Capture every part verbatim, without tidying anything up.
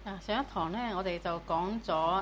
啊，上一堂咧，我哋就講咗誒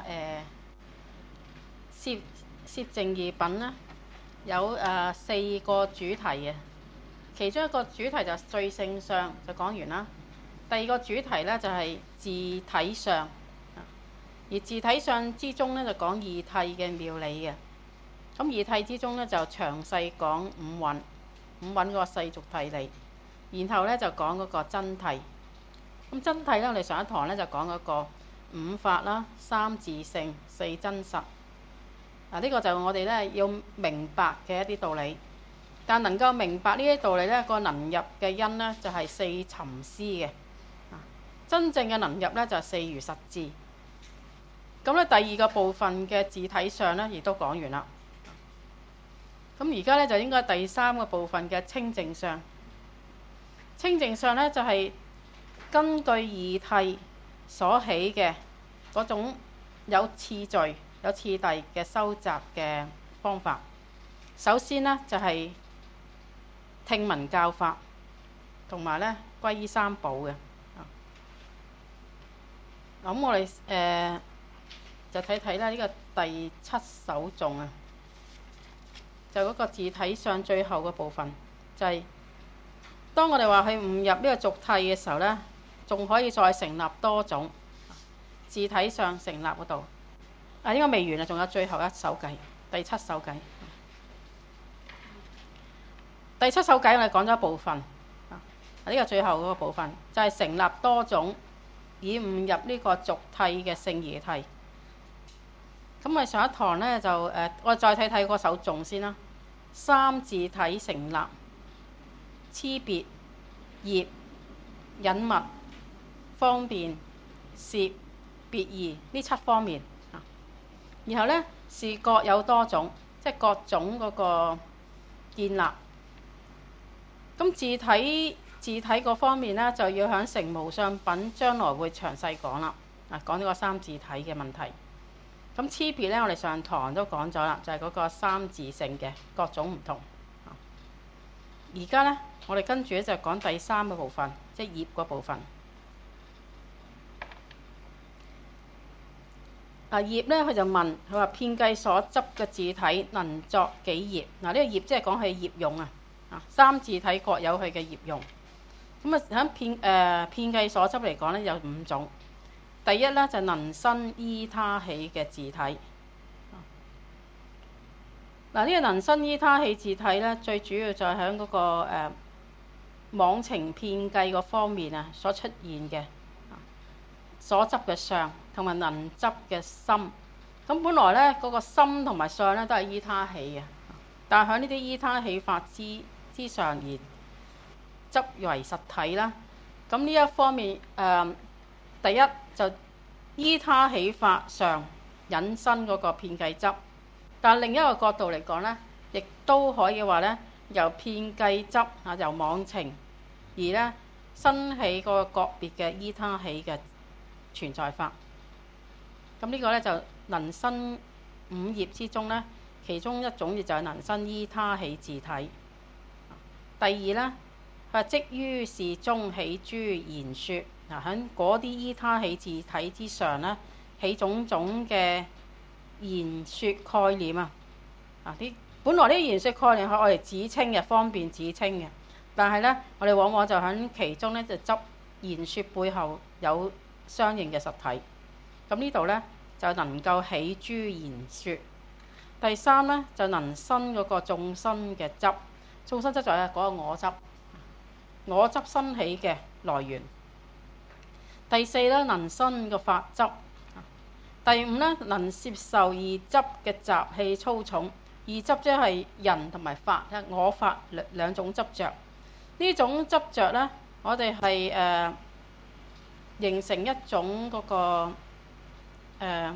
攝攝淨異品啦，有誒、呃、四個主題嘅。其中一個主題就最勝相就講完啦。第二個主題咧就係、是、自體相，而自體相之中咧就講義諦嘅妙理嘅。咁義諦之中咧就詳細講五蘊，五蘊個世俗諦理，然後咧就講嗰個真諦。咁真諦咧，我哋上一堂咧就講嗰個五法啦、三自性、四真實。啊，呢個就我哋咧要明白嘅一啲道理。但能夠明白呢啲道理咧，個能入嘅因咧就係、是、四尋思嘅。真正嘅能入咧就係、是、四如實智。咁咧第二個部分嘅自體相咧，亦都講完啦。咁而家咧就應該第三個部分嘅清淨相。清淨相咧就係、是根據義諦所起嘅嗰種有次序、有次第嘅收集嘅方法。首先呢，就係、是、聽聞教法，同埋咧歸依三寶嘅。咁我哋誒、呃、就睇睇啦，呢個第七首頌啊，就嗰個自體相最後嘅部分，就係、是、當我哋話去悟入呢個俗諦嘅時候咧，仲可以再成立多種自體相成立嗰度。啊，應該未完啊，仲有最後一首偈，第七首偈。第七首偈我哋講咗一部分，啊，呢個最後嗰個部分就係、是、成立多種，以悟入呢個俗諦嘅聖義諦。咁我哋上一堂咧就誒、呃，我哋再睇睇嗰首頌先啦。三自體成立，差別、業、隱密、方便、攝、別異呢七方面。然後呢，是各有多種，即係各種嗰個建立。咁自體自體嗰方面呢，就要喺成無相品將來會詳細講啦。啊，講呢個三自體嘅問題。咁差別呢，我哋上堂都講咗啦，就係、是、嗰個三自性嘅各種唔同。而家呢，我哋跟住咧就講第三個部分，即係業嗰部分。啊，業咧，佢就問佢話：遍計所執嘅自體能作幾業？嗱，呢個業即係講係業用啊。啊，三自體各有佢嘅業用。咁啊，喺遍誒遍計所執嚟講咧，有五種。第一咧就能生依他起嘅自體。嗱，呢個能生依他起自體咧，最主要就係喺嗰個誒、呃、妄情遍計個方面啊所出現嘅。所執嘅相同埋能執嘅心，咁本來咧嗰、那個心同埋相咧都係依他起嘅，但係喺呢啲依他起法之之上而執為實體啦。咁呢一方面誒、呃，第一就依他起法上引申嗰個遍計執，但係另一個角度嚟講咧，亦都可以話咧由遍計執啊，由妄情而咧生起嗰個個別嘅依他起嘅存在法。咁呢個咧就能生五業之中咧，其中一種業就係能生依他起自體。第二咧，佢話即於是中起諸言説，嗱喺嗰啲依他起自體之上咧，起種種嘅言説概念啊。啊啲本來呢啲言説概念係我哋指稱嘅，方便指稱嘅，但係咧我哋往往就喺其中咧就執言説背後有相應嘅實體。咁呢度咧就能夠起諸言説。第三咧就能生嗰個眾生嘅執，眾生執就係嗰個我執，我執生起嘅來源。第四咧能生個法執。第五咧能攝受二執嘅習氣粗重。二執即係人同埋法，即係我法兩兩種執着。呢種執着咧，我哋係誒形成一種嗰、那個、呃、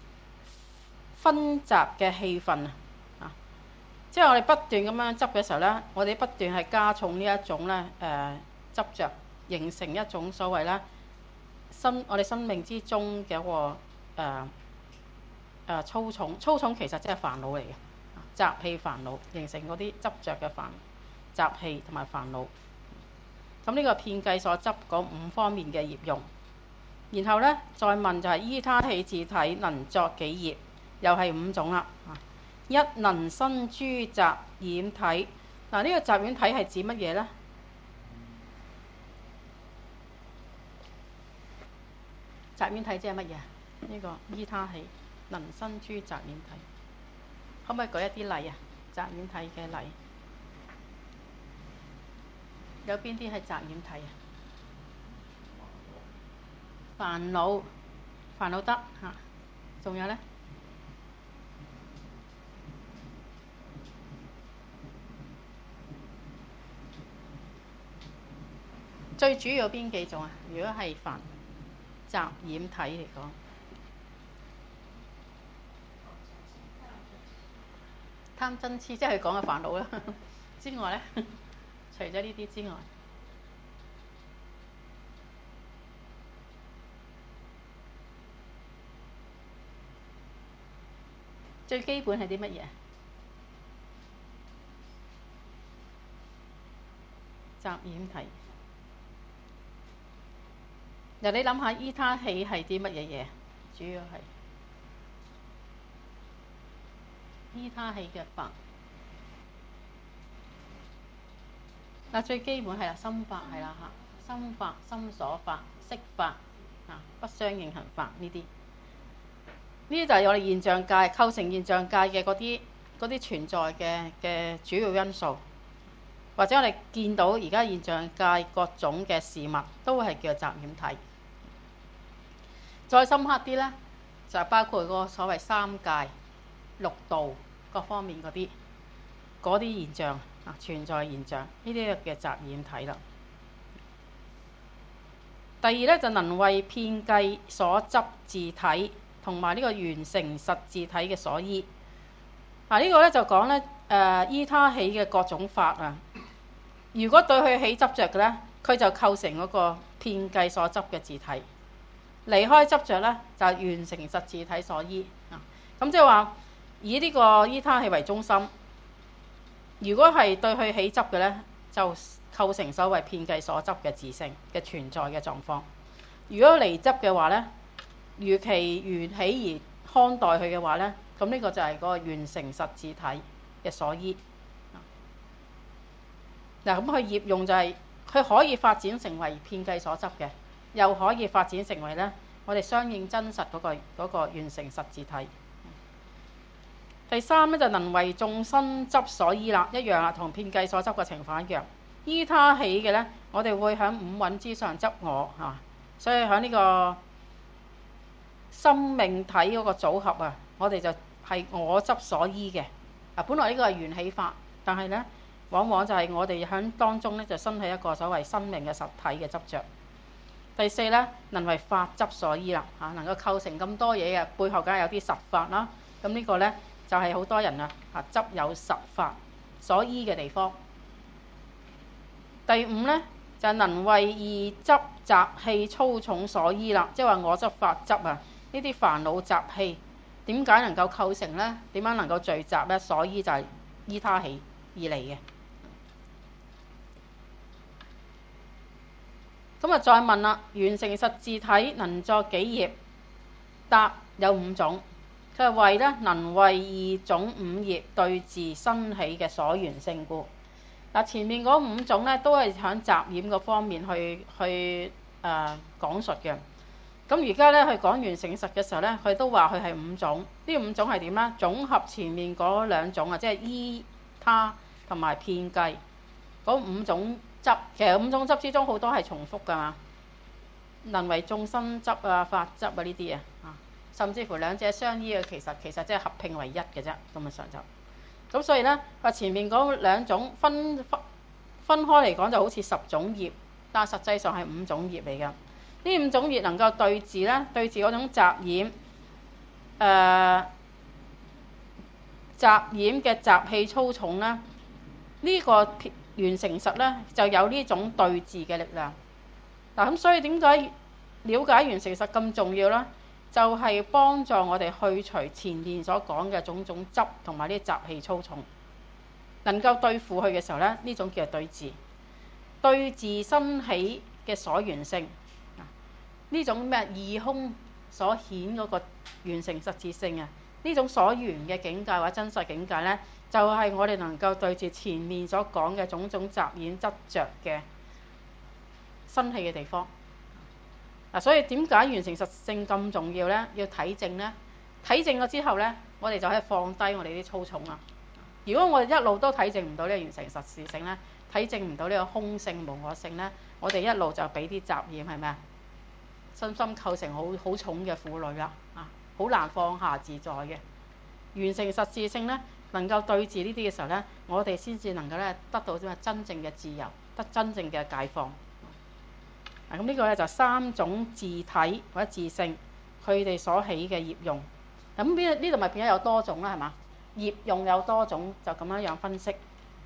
分集嘅氣氛啊！即係我哋不斷咁樣執嘅時候咧，我哋不斷係加重呢一種咧誒、呃、執着，形成一種所謂咧生我哋生命之中嘅一個誒誒、呃呃、粗重。粗重其實即係煩惱嚟嘅，習氣煩惱形成嗰啲執着嘅煩習氣同埋煩惱。咁呢個遍計所執嗰五方面嘅業用。 然後咧再問就係依他起自體能作幾業，又係五種啦。一能生諸雜染體。嗱、啊，呢、這個雜染體係指乜嘢咧？雜染體即係乜嘢？呢、這個依他起能生諸雜染體，可唔可以舉一啲例啊？雜染體嘅例有邊啲係雜染體啊？煩惱，煩惱得嚇，仲有咧？最主要有邊幾種啊？如果係煩雜染體嚟講，貪嗔痴即係佢講嘅煩惱啦。之外咧，除咗呢啲之外，最基本係啲乜嘢？雜染體。嗱，你諗下依他起係啲乜嘢嘢？主要係依他起嘅法。嗱，最基本係啦，心法係啦嚇，心法、心所法、色法啊，不相應行法呢啲。呢啲就係我哋現象界構成現象界嘅嗰啲嗰啲存在嘅嘅主要因素，或者我哋見到而家現象界各種嘅事物都係叫做雜染體。再深刻啲呢，就包括個所謂三界、六道各方面嗰啲嗰啲現象啊，存在現象，呢啲嘅雜染體啦。第二呢，就能為遍計所執自體，同埋呢個緣成實自體嘅所依。嗱，呢個呢，就講呢誒依他起嘅各種法啊。如果對佢起執着嘅呢，佢就構成嗰個遍計所執嘅自體。離開執着呢，就緣成實自體所依啊。咁即係話以呢個依他起為中心。如果係對佢起執嘅呢，就構成所謂遍計所執嘅自性嘅存在嘅狀況。如果離執嘅話呢，如其緣起而看待佢嘅話呢，咁呢個就係嗰個緣成實自體嘅所依。嗱，咁佢業用就係、是、佢可以發展成為遍計所執嘅，又可以發展成為呢我哋相應真實嗰、那個嗰、那個緣成實自體。第三呢，就能為眾生執所依啦，一樣啦，同遍計所執嘅情況一樣。依他起嘅呢，我哋會喺五蘊之上執我嚇，所以喺呢個生命體嗰個組合啊，我哋就係我執所依嘅。嗱，本來呢個係緣起法，但係呢，往往就係我哋喺當中呢，就生起一個所謂生命嘅實體嘅執着。第四呢，能為法執所依啦嚇，能夠構成咁多嘢嘅背後，梗係有啲實法啦。咁呢個呢，就係好多人啊啊執有實法所依嘅地方。第五呢，就能為二執雜氣粗重所依啦，即係話我執法執啊，呢啲煩惱雜氣點解能夠構成呢？點樣能夠聚集呢？所依就係依他起而嚟嘅。咁啊，再問啦，緣成實自體能作幾業？答有五種。佢係為呢能為二種五業對治生起嘅所緣性故。嗱，前面嗰五種呢，都係喺雜染嗰方面去去誒、呃、講述嘅。咁而家呢，佢講緣成實嘅時候呢，佢都話佢係五種。呢五種係點呢？總合前面嗰兩種啊，即係依他同埋遍計嗰五種執。其實五種執之中好多係重複㗎嘛，能為眾生執啊、法執啊呢啲啊。甚至乎兩者相依嘅，其實其實即係合併為一嘅啫。咁嘅上集，咁所以呢，話前面嗰兩種分分分開嚟講就好似十種業，但係實際上係五種業嚟㗎。呢五種業能夠對治呢，對治嗰種雜染誒、呃、雜染嘅雜氣粗重呢，呢、這個緣成實呢，就有呢種對治嘅力量。嗱，咁所以點解了解緣成實咁重要呢？就係幫助我哋去除前面所講嘅種種執同埋呢啲雜氣粗重，能夠對付佢嘅時候呢，呢種叫做對治。對治生起嘅所緣性， 呢種咩二空所顯嗰個完成實質性啊，呢種所緣嘅境界或者真實境界呢，就係、是、我哋能夠對住前面所講嘅種種雜染執着嘅生氣嘅地方。嗱，所以點解完成實性咁重要呢？要體證呢？體證咗之後呢，我哋就可以放低我哋啲粗重啦。如果我哋一路都體證唔到呢個完成實事性呢，體證唔到呢個空性無我性呢，我哋一路就俾啲雜染係咪啊？身心構成好好重嘅負累啦，啊，好難放下自在嘅。完成實事性呢，能夠對治呢啲嘅時候呢，我哋先至能夠咧得到啲真正嘅自由，得真正嘅解放。咁、啊、呢個咧就三種自體或者自性，佢哋所起嘅業用。咁邊呢度咪變咗有多種啦，係嘛？業用有多種，就咁樣樣分析。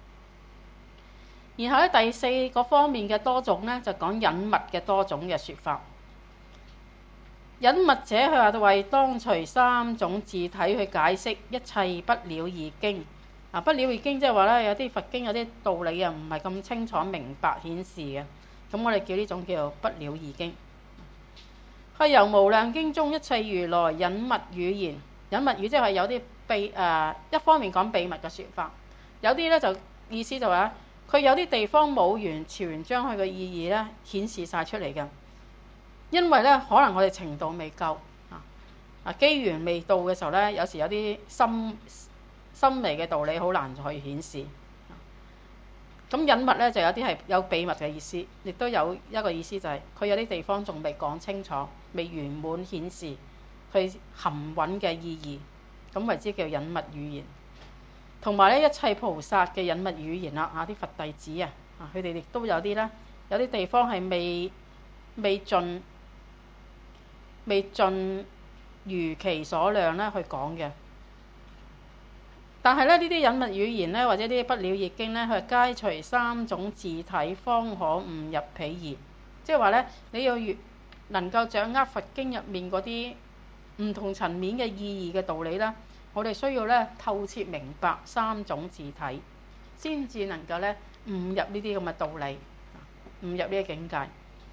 然後咧第四個方面嘅多種咧，就講隱密嘅多種嘅説法。隱密者佢話為當隨三種自體去解釋一切不了義經。啊，不了義經即係話咧，有啲佛經有啲道理啊，唔係咁清楚明白顯示嘅。咁我哋叫呢種叫做不了義經。係由無量經中一切如來隱密語言，隱密語即係有啲秘誒、呃，一方面講秘密嘅説法，有啲咧就意思就話佢有啲地方冇完全將佢嘅意義咧顯示晒出嚟嘅，因為咧可能我哋程度未夠啊，啊機緣未到嘅時候咧，有時有啲深深微嘅道理好難去顯示。咁隱密咧就有啲係有秘密嘅意思，亦都有一個意思就係、是、佢有啲地方仲未講清楚，未圓滿顯示佢含蘊嘅意義，咁為之叫隱密語言。同埋咧一切菩薩嘅隱密語言啦，啊啲佛弟子啊，啊佢哋亦都有啲啦，有啲地方係未未盡未盡如其所量咧去講嘅。但係咧，呢啲隱密語言咧，或者呢啲不了義經咧，佢係皆隨三種自體方可悟入彼義。即係話咧，你要越能夠掌握佛經入面嗰啲唔同層面嘅意義嘅道理啦，我哋需要咧透徹明白三種自體，先至能夠咧悟入呢啲咁嘅道理，悟入呢個境界。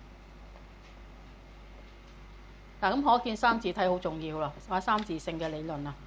嗱，咁可見三自體好重要啦，或者三自性嘅理論啦。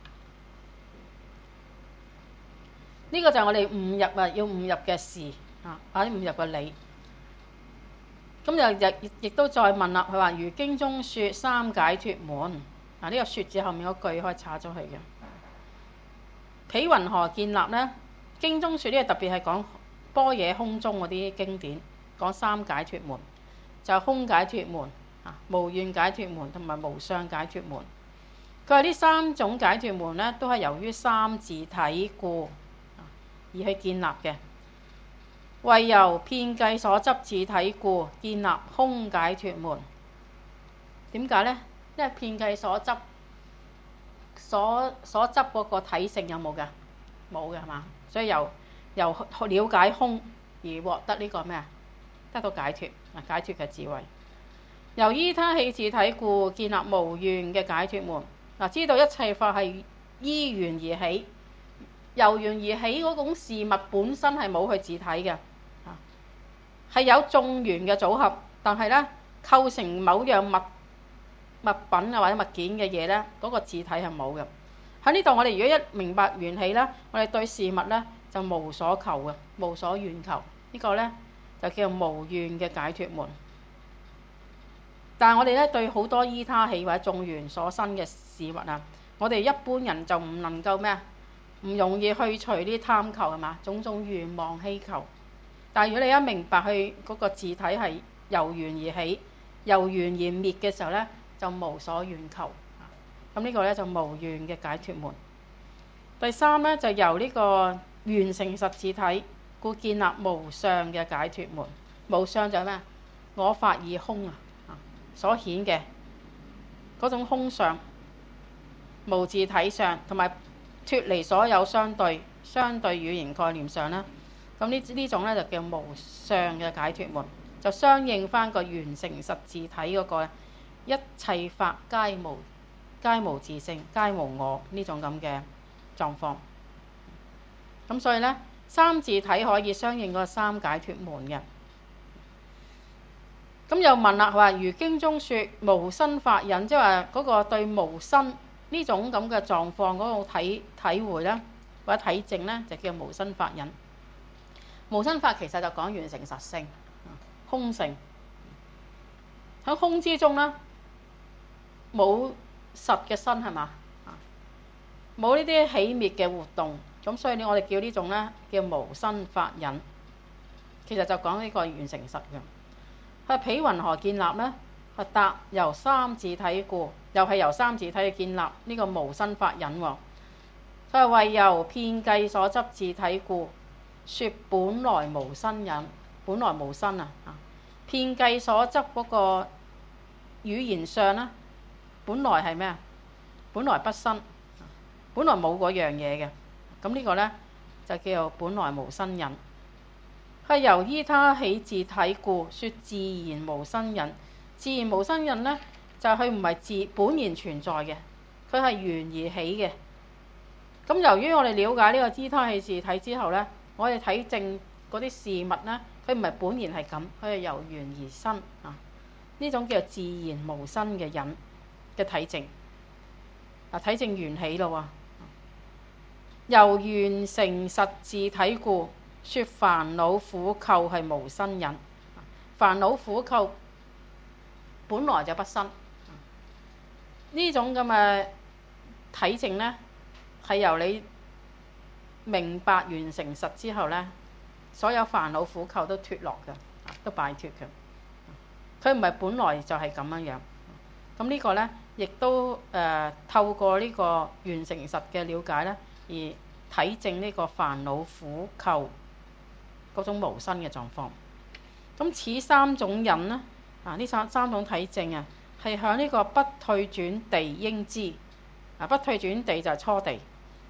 呢個就係我哋悟入啊，要悟入嘅事啊，或者悟入嘅理。咁又亦亦都再問啦，佢話如經中説三解脫門，嗱、這、呢個説字後面嗰句可以查咗佢嘅。彼云何建立呢？經中説呢個特別係講般若空中嗰啲經典，講三解脫門，就係、是、空解脫門、啊無願解脫門同埋無相解脫門。佢話呢三種解脫門呢，都係由於三自體故而去建立嘅，為由遍計所執自體故，建立空解脫門。點解呢？因為遍計所執所所執嗰個體性有冇㗎？冇嘅係嘛？所以由由了解空而獲得呢個咩啊？得到解脫啊！解脫嘅智慧。由依他起自體故，建立無願嘅解脫門。嗱，知道一切法係依緣而起。由緣而起嗰種事物本身係冇佢自體嘅，係有眾緣嘅組合，但係咧構成某樣物物品啊或者物件嘅嘢咧，嗰個自體係冇嘅。喺呢度我哋如果一明白緣起咧，我哋對事物咧就無所求嘅，無所願求。呢個咧就叫做無願嘅解脫門。但係我哋咧對好多依他起或者眾緣所生嘅事物啊，我哋一般人就唔能夠咩啊？唔容易去除啲貪求係嘛，種種願望希求。但係如果你一明白佢嗰個自體係由緣而起、由緣而滅嘅時候咧，就無所願求。咁呢個咧就無願嘅解脫門。第三咧就由呢個完成實自體，故建立無相嘅解脫門。無相就係咩？我法以空啊，所顯嘅嗰種空相、無自體相同埋。脫離所有相對相對語言概念上啦，咁呢呢種咧就叫無相嘅解脫門，就相應翻個完成實自體嗰個一切法皆無皆無自性皆無我呢種咁嘅狀況。咁所以咧三自體可以相應個三解脫門嘅。 咁又問啦，佢話如經中說無生法忍，即係話嗰個對無生呢種咁嘅狀況嗰個體體會咧，或者體證咧，就叫無生法忍。無生法其實就講完成實性、空性。喺空之中咧，冇實嘅身係嘛？冇呢啲起滅嘅活動，咁所以呢，我哋叫呢種咧叫無生法忍。其實就講呢個完成實嘅。佢彼云何建立呢？佢答由三自體故，又係由三自體去建立呢個無生法忍喎。佢係為由遍計所執自體故，說本來無生忍，本來無生啊！遍計所執嗰個語言上呢，本來係咩啊？本來不生，本來冇嗰樣嘢嘅。咁呢個呢，就叫做本來無生忍。係由依他起自體故，說自然無生忍。自然無生忍呢，就係佢唔係自本然存在嘅，佢係緣而起嘅。咁由於我哋了解呢個依他起自體之後呢，我哋睇證嗰啲事物呢，佢唔係本然係咁，佢係由緣而生啊。呢種叫做自然無生嘅忍嘅體證。啊，體證緣起咯喎。由緣成實自體故，說煩惱苦垢係無生忍。煩惱苦垢本來就不生。呢種咁嘅體證呢，係由你明白完成實之後呢，所有煩惱苦垢都脫落嘅，都擺脫嘅。佢唔係本來就係咁樣樣。咁呢個呢，亦都誒、呃、透過呢個完成實嘅了解呢，而體證呢個煩惱苦垢嗰種無生嘅狀況。咁此三種忍呢，啊呢三三種體證啊，係響呢個不退轉地應知。啊，不退轉地就係初地。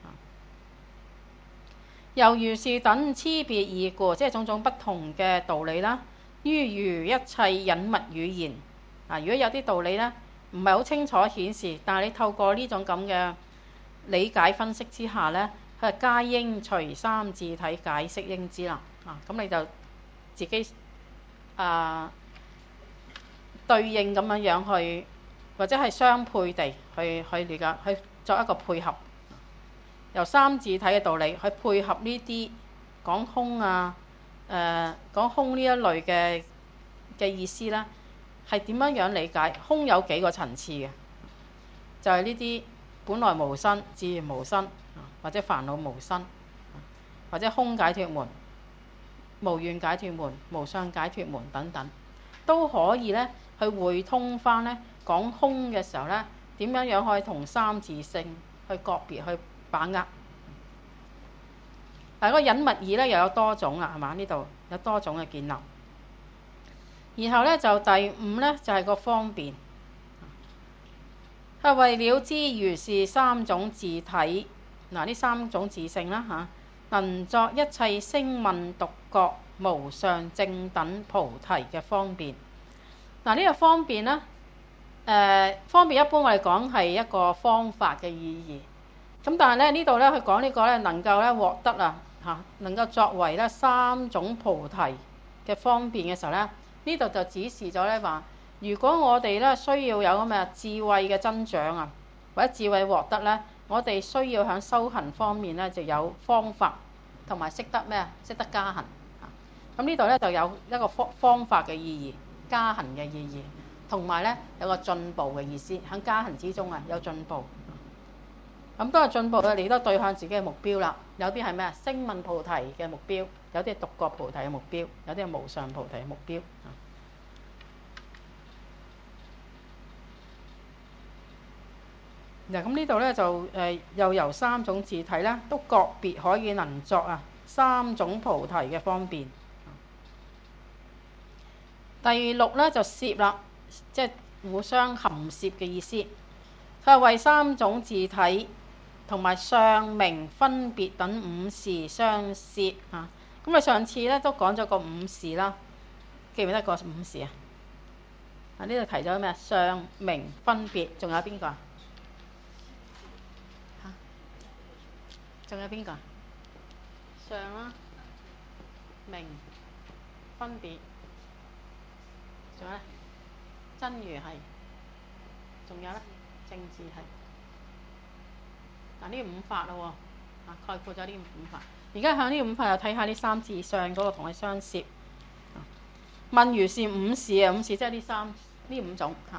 由如是等差別義故，即係種種不同嘅道理啦。於如一切隱密語言，啊，如果有啲道理呢，唔係好清楚顯示，但係你透過呢種咁嘅理解分析之下呢，佢係皆應隨三自體解釋應知啦。啊，咁你就自己啊對應咁樣樣去，或者係相配地去去理解，去作一個配合。由三自體嘅道理去配合呢啲講空啊，誒、呃、講空呢一類嘅嘅意思呢，係點樣樣理解？空有幾個層次嘅，就係呢啲本來無生、自然無生，或者煩惱無生，或者空解脫門、無願解脫門、無相解脫門等等，都可以呢去匯通翻呢講空嘅時候呢，點樣樣可以同三自性去個別去把握。但係個隱密義咧又有多種啦，係嘛？呢度有多種嘅建立。然後咧就第五咧就係、是、個方便，係為了知如是三種自體，嗱呢三種自性啦嚇，能作一切聲聞獨覺無上正等菩提嘅方便。嗱呢個方便咧，誒、呃、方便一般我哋講係一個方法嘅意義。咁但係咧呢度咧佢講呢個咧能夠咧獲得啊嚇，能夠作為咧三種菩提嘅方便嘅時候咧，呢度就指示咗咧話，如果我哋咧需要有咁嘅智慧嘅增長啊，或者智慧獲得咧，我哋需要喺修行方面咧就有方法同埋識得咩啊？識得加行啊！咁呢度咧就有一個方方法嘅意義，加行嘅意義，同埋咧有個進步嘅意思，喺加行之中啊有進步。咁都係進步嘅，你都對向自己嘅目標啦。有啲係咩啊？聲聞菩提嘅目標，有啲係獨覺菩提嘅目標，有啲係無上菩提嘅目標。嗱，咁呢度咧就誒又由三種自體咧，都個別可以能作啊三種菩提嘅方便。第六咧就攝啦，即係互相含攝嘅意思。佢係為三種自體同埋相名分別等五事相攝啊！咁啊上次咧都講咗個五事啦，記唔記得個五事啊？啊呢度提咗咩？相名分別，仲有邊個啊？嚇？仲有邊個啊？相啦，名分別，仲有咧？ 真如係，仲有咧正字係。嗱呢五法咯喎，啊概括咗呢五法。而家向呢五法又睇下呢三字相嗰個同佢相攝。問如是五事啊，五事即係呢三呢五種嚇。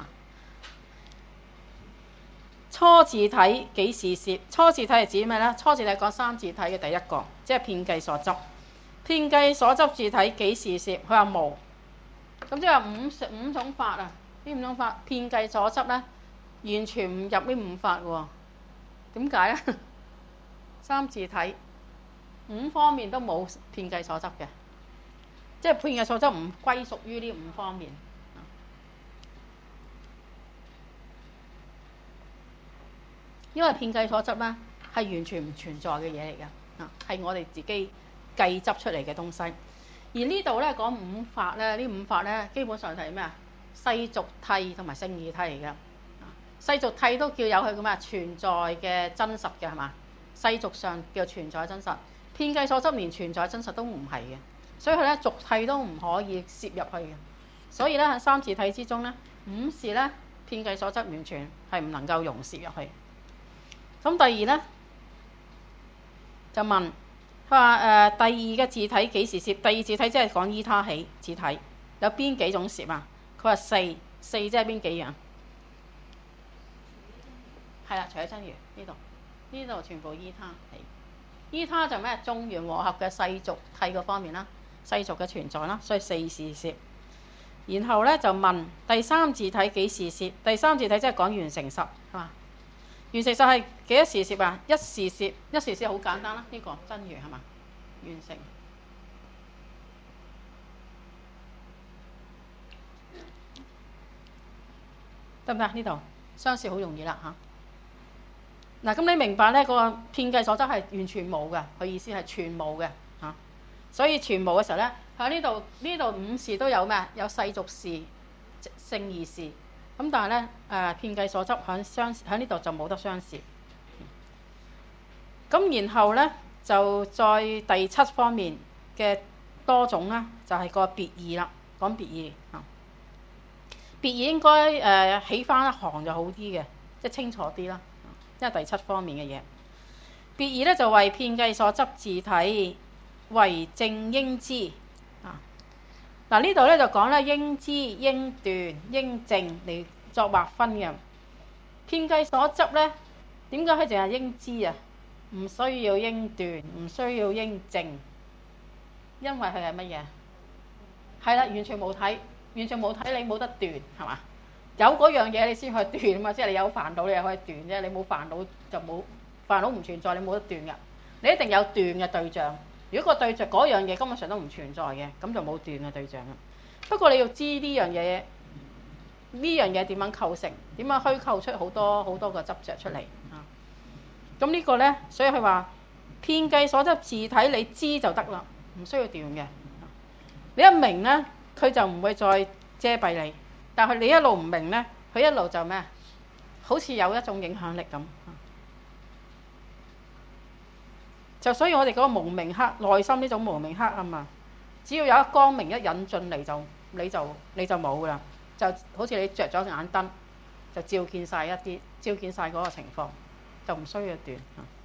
初字體幾時攝？初字體係指咩呢？初字體講三字體嘅第一個，即係遍計所執。遍計所執字體幾時攝？佢話無。咁即係五五種法啊，呢五種法遍計所執呢，完全唔入呢五法喎。點解呢？三字體五方面都冇遍計所執嘅，即係遍計所執唔歸屬於呢五方面。因為遍計所執呢係完全唔存在嘅嘢嚟㗎，啊係我哋自己計執出嚟嘅東西。而呢度呢講五法呢，呢五法呢基本上係咩啊？世俗諦同埋勝義諦嚟㗎。世俗諦都叫有佢咁咩存在嘅真實嘅係嘛？世俗上叫存在真實，遍計所執連存在真實都唔係嘅，所以佢咧俗諦都唔可以攝入去嘅。所以咧喺三字諦之中咧，五事咧遍計所執完全係唔能夠容攝入去。咁第二咧就問佢話誒第二嘅字體幾時攝？第二字體即係講依他起字體，有邊幾種攝啊？佢話四四即係邊幾樣？係啦，除咗真如呢度，呢度全部依他起。依他就咩？眾緣和合嘅世俗諦嗰方面啦，世俗嘅存在啦，所以四事攝。然後咧就問第三字體幾時攝？第三字體即係講緣成實係嘛？緣成實係幾多時攝啊？一時攝，一時攝好簡單啦，呢、這個真如係嘛？完成得唔得？呢度相攝好容易啦嚇。嗱，咁你明白咧？嗰個遍計所執係完全冇嘅，佢意思係全冇嘅嚇。所以全冇嘅時候咧，喺呢度呢度五事都有咩？有世俗事、勝義事。咁但係咧誒，遍計所執喺相喺呢度就冇得相攝。咁然後咧就在第七方面嘅多種啦，就係、是、個別義啦，講別義嚇。別義應該誒、呃、起翻一行就好啲嘅，即係清楚啲啦。因為第七方面嘅嘢，別義咧就為遍計所執字體為正應知啊。嗱呢度咧就講咧應知、應斷、應證嚟作劃分嘅。遍計所執咧點解佢淨係應知啊？唔需要應斷，唔需要應證，因為佢係乜嘢？係啦，完全冇睇，完全冇睇，你冇得斷係嘛？有嗰樣嘢你先去斷啊嘛，即係你有煩惱你又可以斷啫，你冇煩惱就冇煩惱唔存在，你冇得斷噶。你一定有斷嘅對象。如果個對象嗰樣嘢根本上都唔存在嘅，咁就冇斷嘅對象啦。不過你要知呢樣嘢，呢樣嘢點樣構成，點樣虛構出好多好多個執着出嚟啊？咁呢個呢，所以佢話遍計所執字體你知就得啦，唔需要斷嘅。你一明呢，佢就唔會再遮蔽你。但係你一路唔明呢，佢一路就咩？好似有一種影響力咁。就所以我哋嗰個無明黑內心呢種無明黑暗啊，只要有一光明一引進嚟就你就你就冇噶啦，就好似你着咗眼燈，就照見晒一啲，照見晒嗰個情況，就唔需要斷。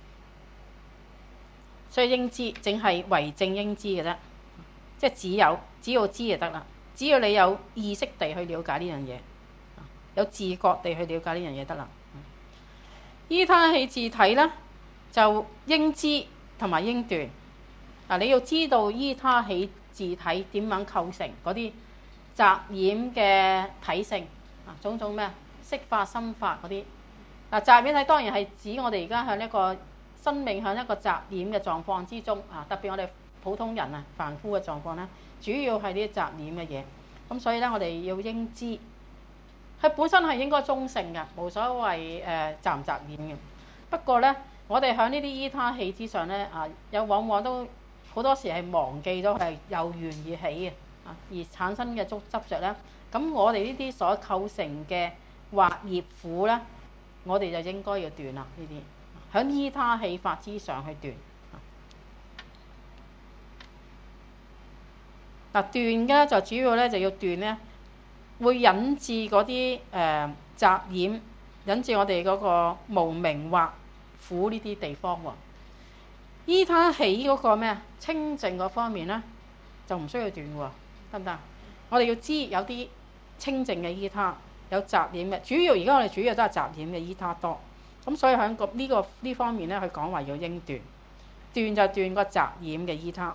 所以應知淨係為正應知嘅啫，即係只有只要知就得啦。只要你有意識地去了解呢樣嘢，有自覺地去了解呢樣嘢得啦。依他起字體呢，就應知同埋應斷。嗱，你要知道依他起字體點樣構成嗰啲雜染嘅體性啊，種種咩色法心法嗰啲。嗱，雜染體當然係指我哋而家向一個生命向一個雜染嘅狀況之中啊，特別我哋普通人啊凡夫嘅狀況咧。主要係啲雜染嘅嘢，咁所以咧，我哋要應知，佢本身係應該中性嘅，冇所謂誒、呃、雜唔雜染嘅。不過咧，我哋喺呢啲依他起之上咧，啊，有往往都好多時係忘記咗係由緣而起嘅，啊，而產生嘅執執著咧。咁我哋呢啲所構成嘅惑業苦咧，我哋就應該要斷啦。呢啲喺依他起法之上去斷。嗱，斷嘅就主要咧就要斷咧會引致嗰啲誒雜染，引致我哋嗰個無明惑苦呢啲地方喎。依他起嗰個咩啊清淨嗰方面咧，就唔需要斷喎，得唔得？我哋要知有啲清淨嘅依他，有雜染嘅。主要而家我哋主要都係雜染嘅依他多，咁所以喺個呢個呢方面咧，佢講話要應斷，斷就斷個雜染嘅依他。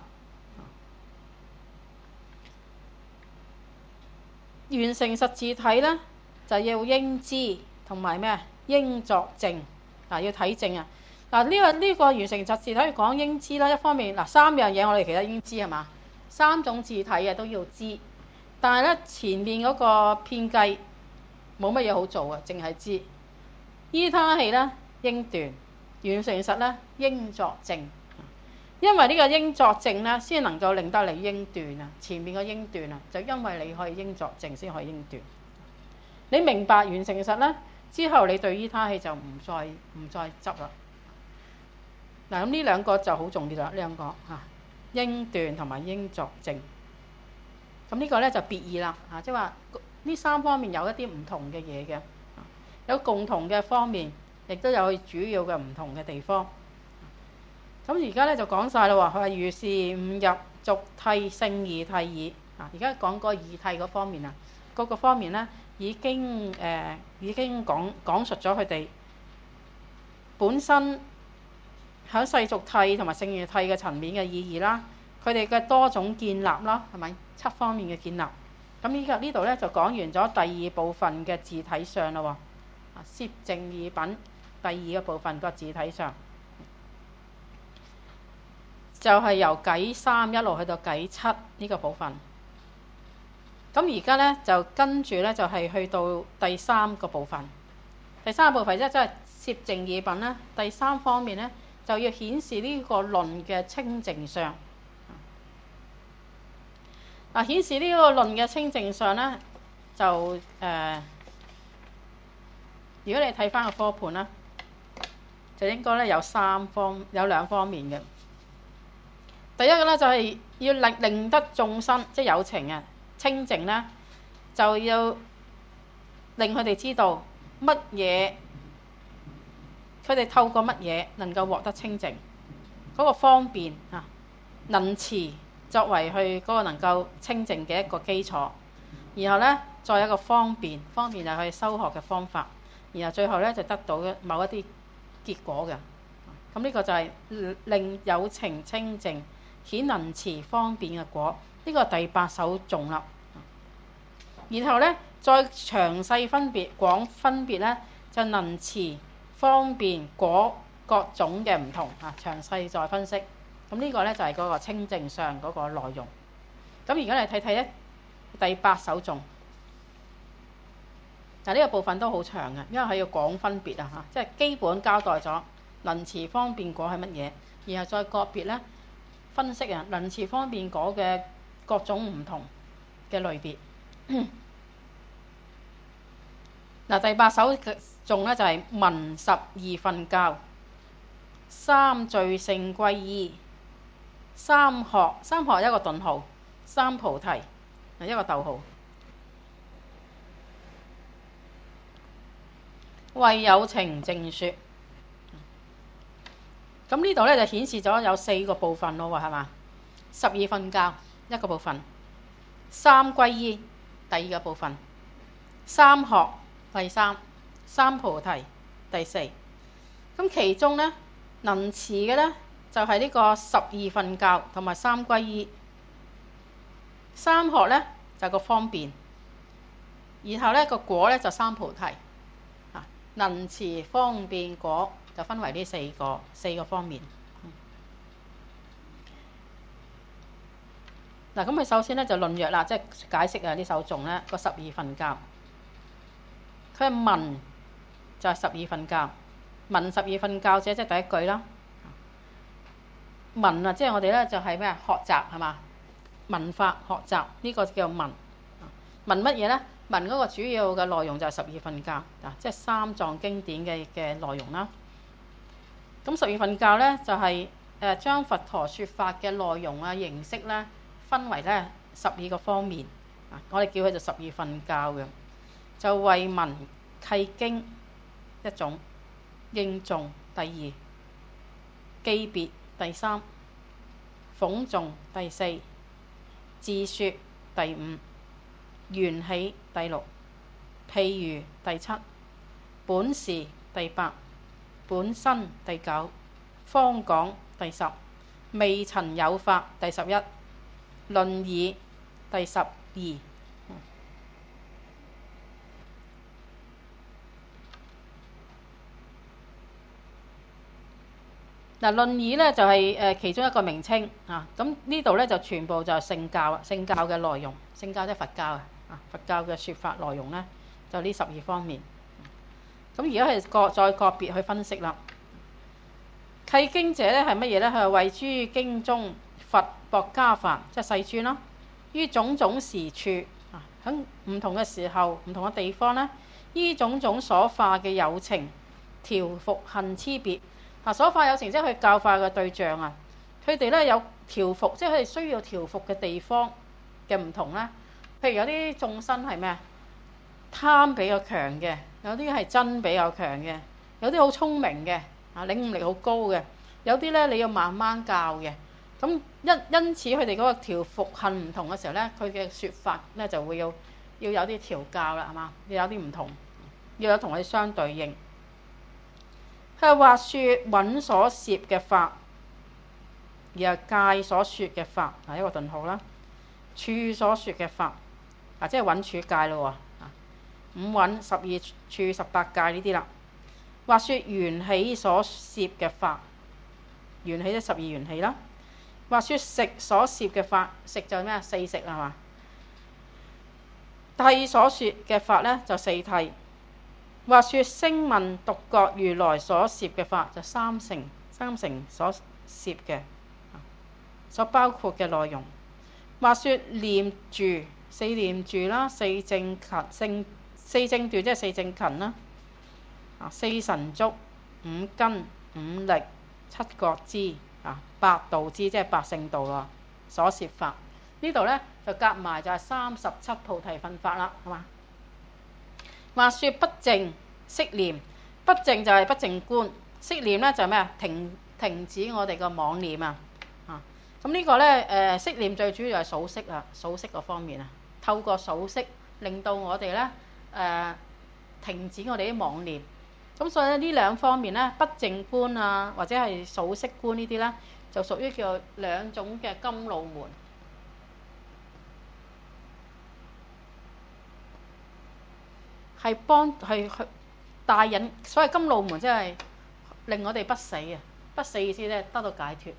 完成實自體咧，就要應知同埋咩？應作證嗱，要睇證啊！嗱，呢個呢個完成實自體講應知啦。一方面嗱，三樣嘢我哋其實應知係嘛？三種自體嘅都要知，但係咧前面嗰個遍計冇乜嘢好做啊，淨係知。依他起咧應斷，完成實咧應作證。因為呢個應作證咧，先能夠令得你應斷啊！前面個應斷啊，就因為你可以應作證，先可以應斷。你明白完成實咧之後，你對依他起就唔再唔再執啦。嗱，咁呢兩個就好重要啦，呢兩個嚇應斷同埋應作證。咁呢個咧就別義啦嚇，即係話呢三方面有一啲唔同嘅嘢嘅，有共同嘅方面，亦都有主要嘅唔同嘅地方。咁而家咧就講晒啦喎，佢話如是悟入俗諦勝義諦矣。啊，而家講個義諦嗰方面啊，嗰、那個方面咧已經誒、呃、已經講講述咗佢哋本身喺世俗諦同埋勝義諦嘅層面嘅意義啦，佢哋嘅多種建立啦，係咪七方面嘅建立？咁依家呢度咧就講完咗第二部分嘅自體相啦喎。啊，攝淨二品第二個部分個自體相。就係由偈三一路去到偈七呢個部分。咁而家咧就跟住咧就係去到第三個部分。第三個部分即係即係攝淨二品咧，第三方面咧就要顯示呢個論嘅清淨相。嗱，顯示呢個論嘅清淨相咧，就誒、呃，如果你睇翻個科盤啦，就應該咧有三方有兩方面嘅。第一個咧就係要令令得眾生即係有情啊清淨咧，就要令佢哋知道乜嘢，佢哋透過乜嘢能夠獲得清淨嗰個方便啊，能持作為去嗰個能夠清淨嘅一個基礎，然後咧再有一個方便，方便就係去修學嘅方法，然後最後咧就得到某一啲結果嘅。咁呢個就係令有情清淨顯能持方便嘅果，呢、這個第八首頌啦。然後咧，再詳細分別廣分別咧，就能持方便果各種嘅唔同啊，詳細再分析。咁呢個咧就係、是、嗰個清淨上嗰個內容。咁而家嚟睇睇咧第八首頌。嗱，呢個部分都好長嘅，因為佢要廣分別啊嚇，即係基本交代咗能持方便果係乜嘢，然後再個別咧。分析啊，能持方便果嘅各種唔同嘅類別。嗱，第八首頌咧就係、是、聞十二分教，三聚勝歸依，三學三學一個頓號，三菩提一個逗號，為有情淨說。咁呢度咧就顯示咗有四個部分咯喎，係嘛？十二分教一個部分，三歸依第二個部分，三學第三，三菩提第四。咁其中咧能持嘅咧就係、是、呢個十二分教同埋三歸依，三學咧就係、個方便，然後咧個果咧就三菩提。啊，能持方便果。就分為呢四個四個方面。嗱，咁佢首先咧就論約啦，即係解釋啊呢首頌咧個十二分教。佢係聞就係十二分教，聞十二分教者即係第一句啦。聞啊，即係我哋咧就係咩啊？學習係嘛？聞法學習呢、這個叫聞。聞乜嘢咧？聞嗰個主要嘅內容就係十二分教啊，即係三藏經典嘅嘅內容啦。咁十二分教咧就係誒將佛陀説法嘅內容啊形式咧分為咧十二個方面啊，我哋叫佢做十二分教嘅，就為民契經一種，應頌第二，記別第三，諷誦第四，自說第五，緣起第六，譬喻第七，本事第八，本身第九，方講第十，未曾有法第十一，論議第十二。嗱，論議咧就係誒其中一個名稱啊。咁呢度咧就全部就係聖教啊，聖教嘅內容，聖教即係佛教啊。啊，佛教嘅説法內容咧就呢十二方面。咁而家係個再個別去分析啦。契經者咧係乜嘢咧？係為諸經中佛薄伽梵，即係世尊啦。於種種時處啊，喺唔同嘅時候、唔同嘅地方咧，依種種所化嘅有情調伏行差別。嗱，所化有情即係佢教化嘅對象啊，佢哋咧有調伏，即係佢哋需要調伏嘅地方嘅唔同咧。譬如有啲眾生係咩啊？貪比較強嘅，有啲係真比較強嘅，有啲好聰明嘅，啊領悟力好高嘅，有啲咧你要慢慢教嘅。咁因因此佢哋嗰個調伏行唔同嘅時候咧，佢嘅説法咧就會要要有啲調教啦，係嘛？要有啲唔同，要有同佢相對應。佢係話説蘊所攝嘅法，而係界所説嘅法，係一個頓號啦。處所説嘅法，啊即係蘊處界咯喎，啊五蘊十二處十八界呢啲啦。話説緣起所攝嘅法，緣起即十二緣起啦。話説食所攝嘅法，食就係咩啊？四食係嘛？諦所説嘅法咧就四諦。話説聲聞獨覺如來所攝嘅法就三乘，三乘所攝嘅，所包括嘅內容。話説念住四念住啦，四正勤，四四正住即係四正勤啦，啊四神足、五根、五力、七覺支啊，八道支即係八聖道咯，所攝法呢度咧就夾埋就係三十七菩提分法啦，係嘛？話説不淨息念，不淨就係不淨觀，息念咧就係咩啊？停停止我哋個妄念啊！啊，咁呢個咧誒息念最主要係數息啊，數息嗰方面啊，透過數息令到我哋咧誒停止我哋啲妄念。咁所以咧呢兩方面咧，不淨觀啊，或者係數息觀呢啲咧，就屬於叫兩種嘅甘露門。係幫係去帶引，所謂甘露門即係令我哋不死啊！不死意思咧得到解脫，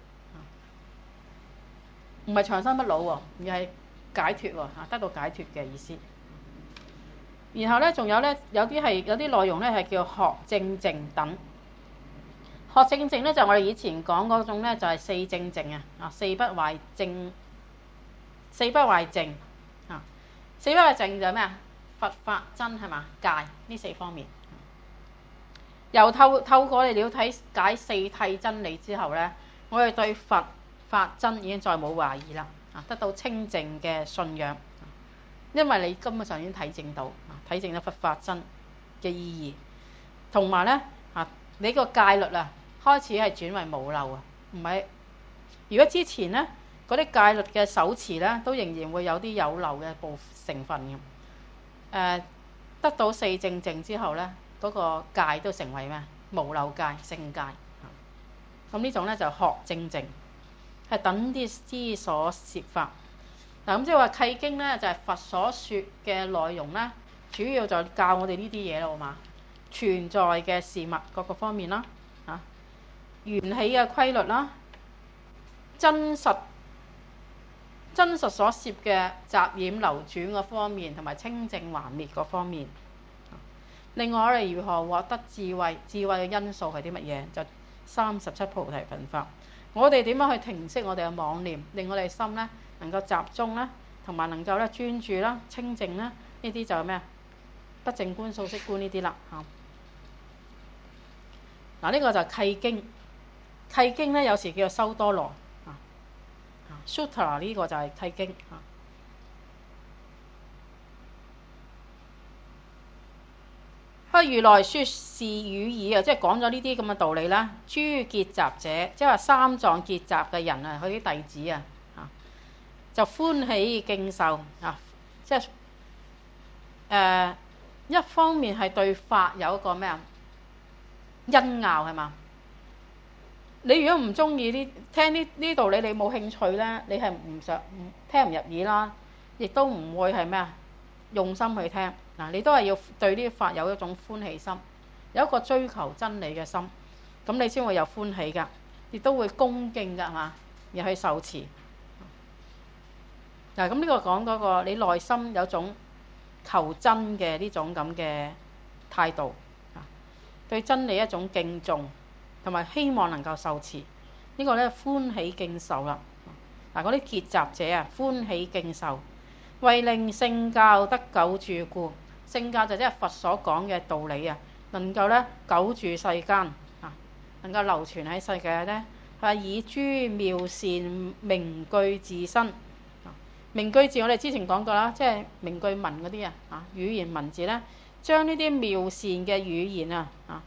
唔係長生不老喎，而係解脫喎嚇，得到解脫嘅意思。然後咧仲有咧有啲係有啲內容咧係叫學正淨等。學正淨咧就係我哋以前講嗰種咧就係四正淨啊，啊四不壞正，四不壞淨啊，四不壞淨就係咩啊？佛法真係嘛？戒呢四方面，由透透過我哋了解解四諦真理之後咧，我哋對佛法真已經再冇懷疑啦，啊得到清淨嘅信仰，因為你根本上已經體證到，啊體證到佛法真嘅意義，同埋咧啊你個戒律啊開始係轉為無漏啊，唔係如果之前咧嗰啲戒律嘅手持咧都仍然會有啲有漏嘅部成分嘅。誒得到四正淨之後咧，嗰、那個戒都成為咩？無漏戒、聖戒。咁呢種咧就學正淨，係等啲之所攝法。嗱咁即係話契經咧就係、是、佛所説嘅內容咧，主要就教我哋呢啲嘢啦，好嘛？存在嘅事物各個方面啦，嚇緣起嘅規律啦，真實。真實所攝嘅雜染流轉嗰方面，同埋清淨還滅嗰方面。另外我哋如何獲得智慧？智慧嘅因素係啲乜嘢？就三十七菩提分法。我哋點樣去停息我哋嘅妄念，令我哋心咧能夠集中咧，同埋能夠咧專注啦、清淨啦，呢啲就係咩啊？不淨觀、數息觀呢啲啦嚇。嗱、這、呢個就係契經。契經咧有時叫做修多羅。Sutra 呢個就係契經嚇。 佢如來說是語意啊，即係講咗呢啲咁嘅道理啦。諸結集者，即係話三藏結集嘅人啊，佢啲弟子啊，啊就歡喜敬受啊，即係誒、呃、一方面係對法有一個咩啊欣拗係嘛？你如果唔中意呢聽呢呢道理，你冇興趣咧，你係唔想唔聽唔入耳啦，亦都唔會係咩啊用心去聽嗱。你都係要對呢啲法有一種歡喜心，有一個追求真理嘅心，咁你先會有歡喜㗎，亦都會恭敬㗎係嘛，而去受持嗱。咁呢個講嗰個你內心有種求真嘅呢種咁嘅態度啊，對真理一種敬重。同埋希望能夠受持，呢個咧歡喜敬受啦。嗱，嗰啲結集者啊，歡喜敬受，為令聖教得久住故。聖教就即係佛所講嘅道理啊，能夠咧久住世間啊，能夠流傳喺世界咧，係以諸妙善名句自身。名句字我哋之前講過啦，即係名句文嗰啲啊，啊語言文字咧，將呢啲妙善嘅語言啊啊。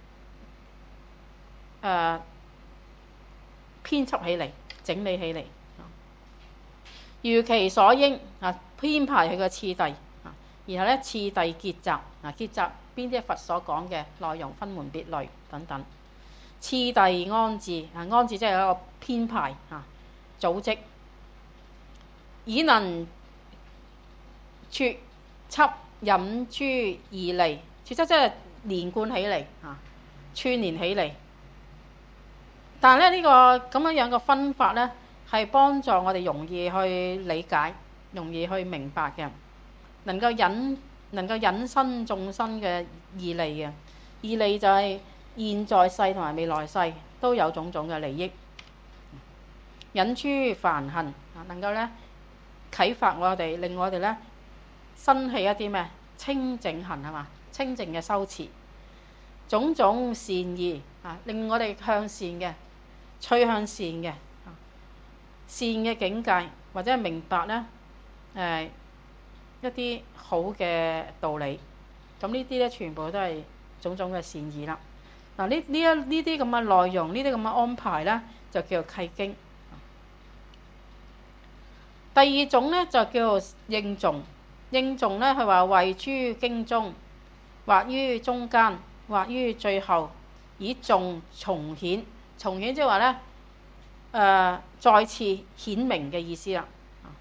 誒、呃、編輯起嚟，整理起嚟，如其所應啊，編排佢個次第啊，然後咧次第結集啊，結集邊啲佛所講嘅內容，分門別類等等，次第安置啊，安置即係一個編排啊，組織，以能撮輯引諸義利，撮輯即係連貫起嚟啊，串連起嚟。但係咧呢個咁樣樣嘅分法咧，係幫助我哋容易去理解、容易去明白嘅，能夠引能夠引申眾生嘅義利嘅。義利就係現在世同埋未來世都有種種嘅利益。引諸梵行啊，能夠咧啟發我哋，令我哋咧生起一啲咩清淨行係嘛？清淨嘅修持，種種善意啊，令我哋向善嘅。趨向善嘅，善嘅境界或者係明白咧，誒、呃、一啲好嘅道理，咁呢啲咧全部都係種種嘅善意啦。嗱，呢呢一呢啲咁嘅內容，呢啲咁嘅安排咧，就叫做契經。第二種咧就叫做應頌，應頌咧係話為諸經中，或於中間，或於最後，以頌重顯。重顯即係話咧，誒、呃、再次顯明嘅意思啦。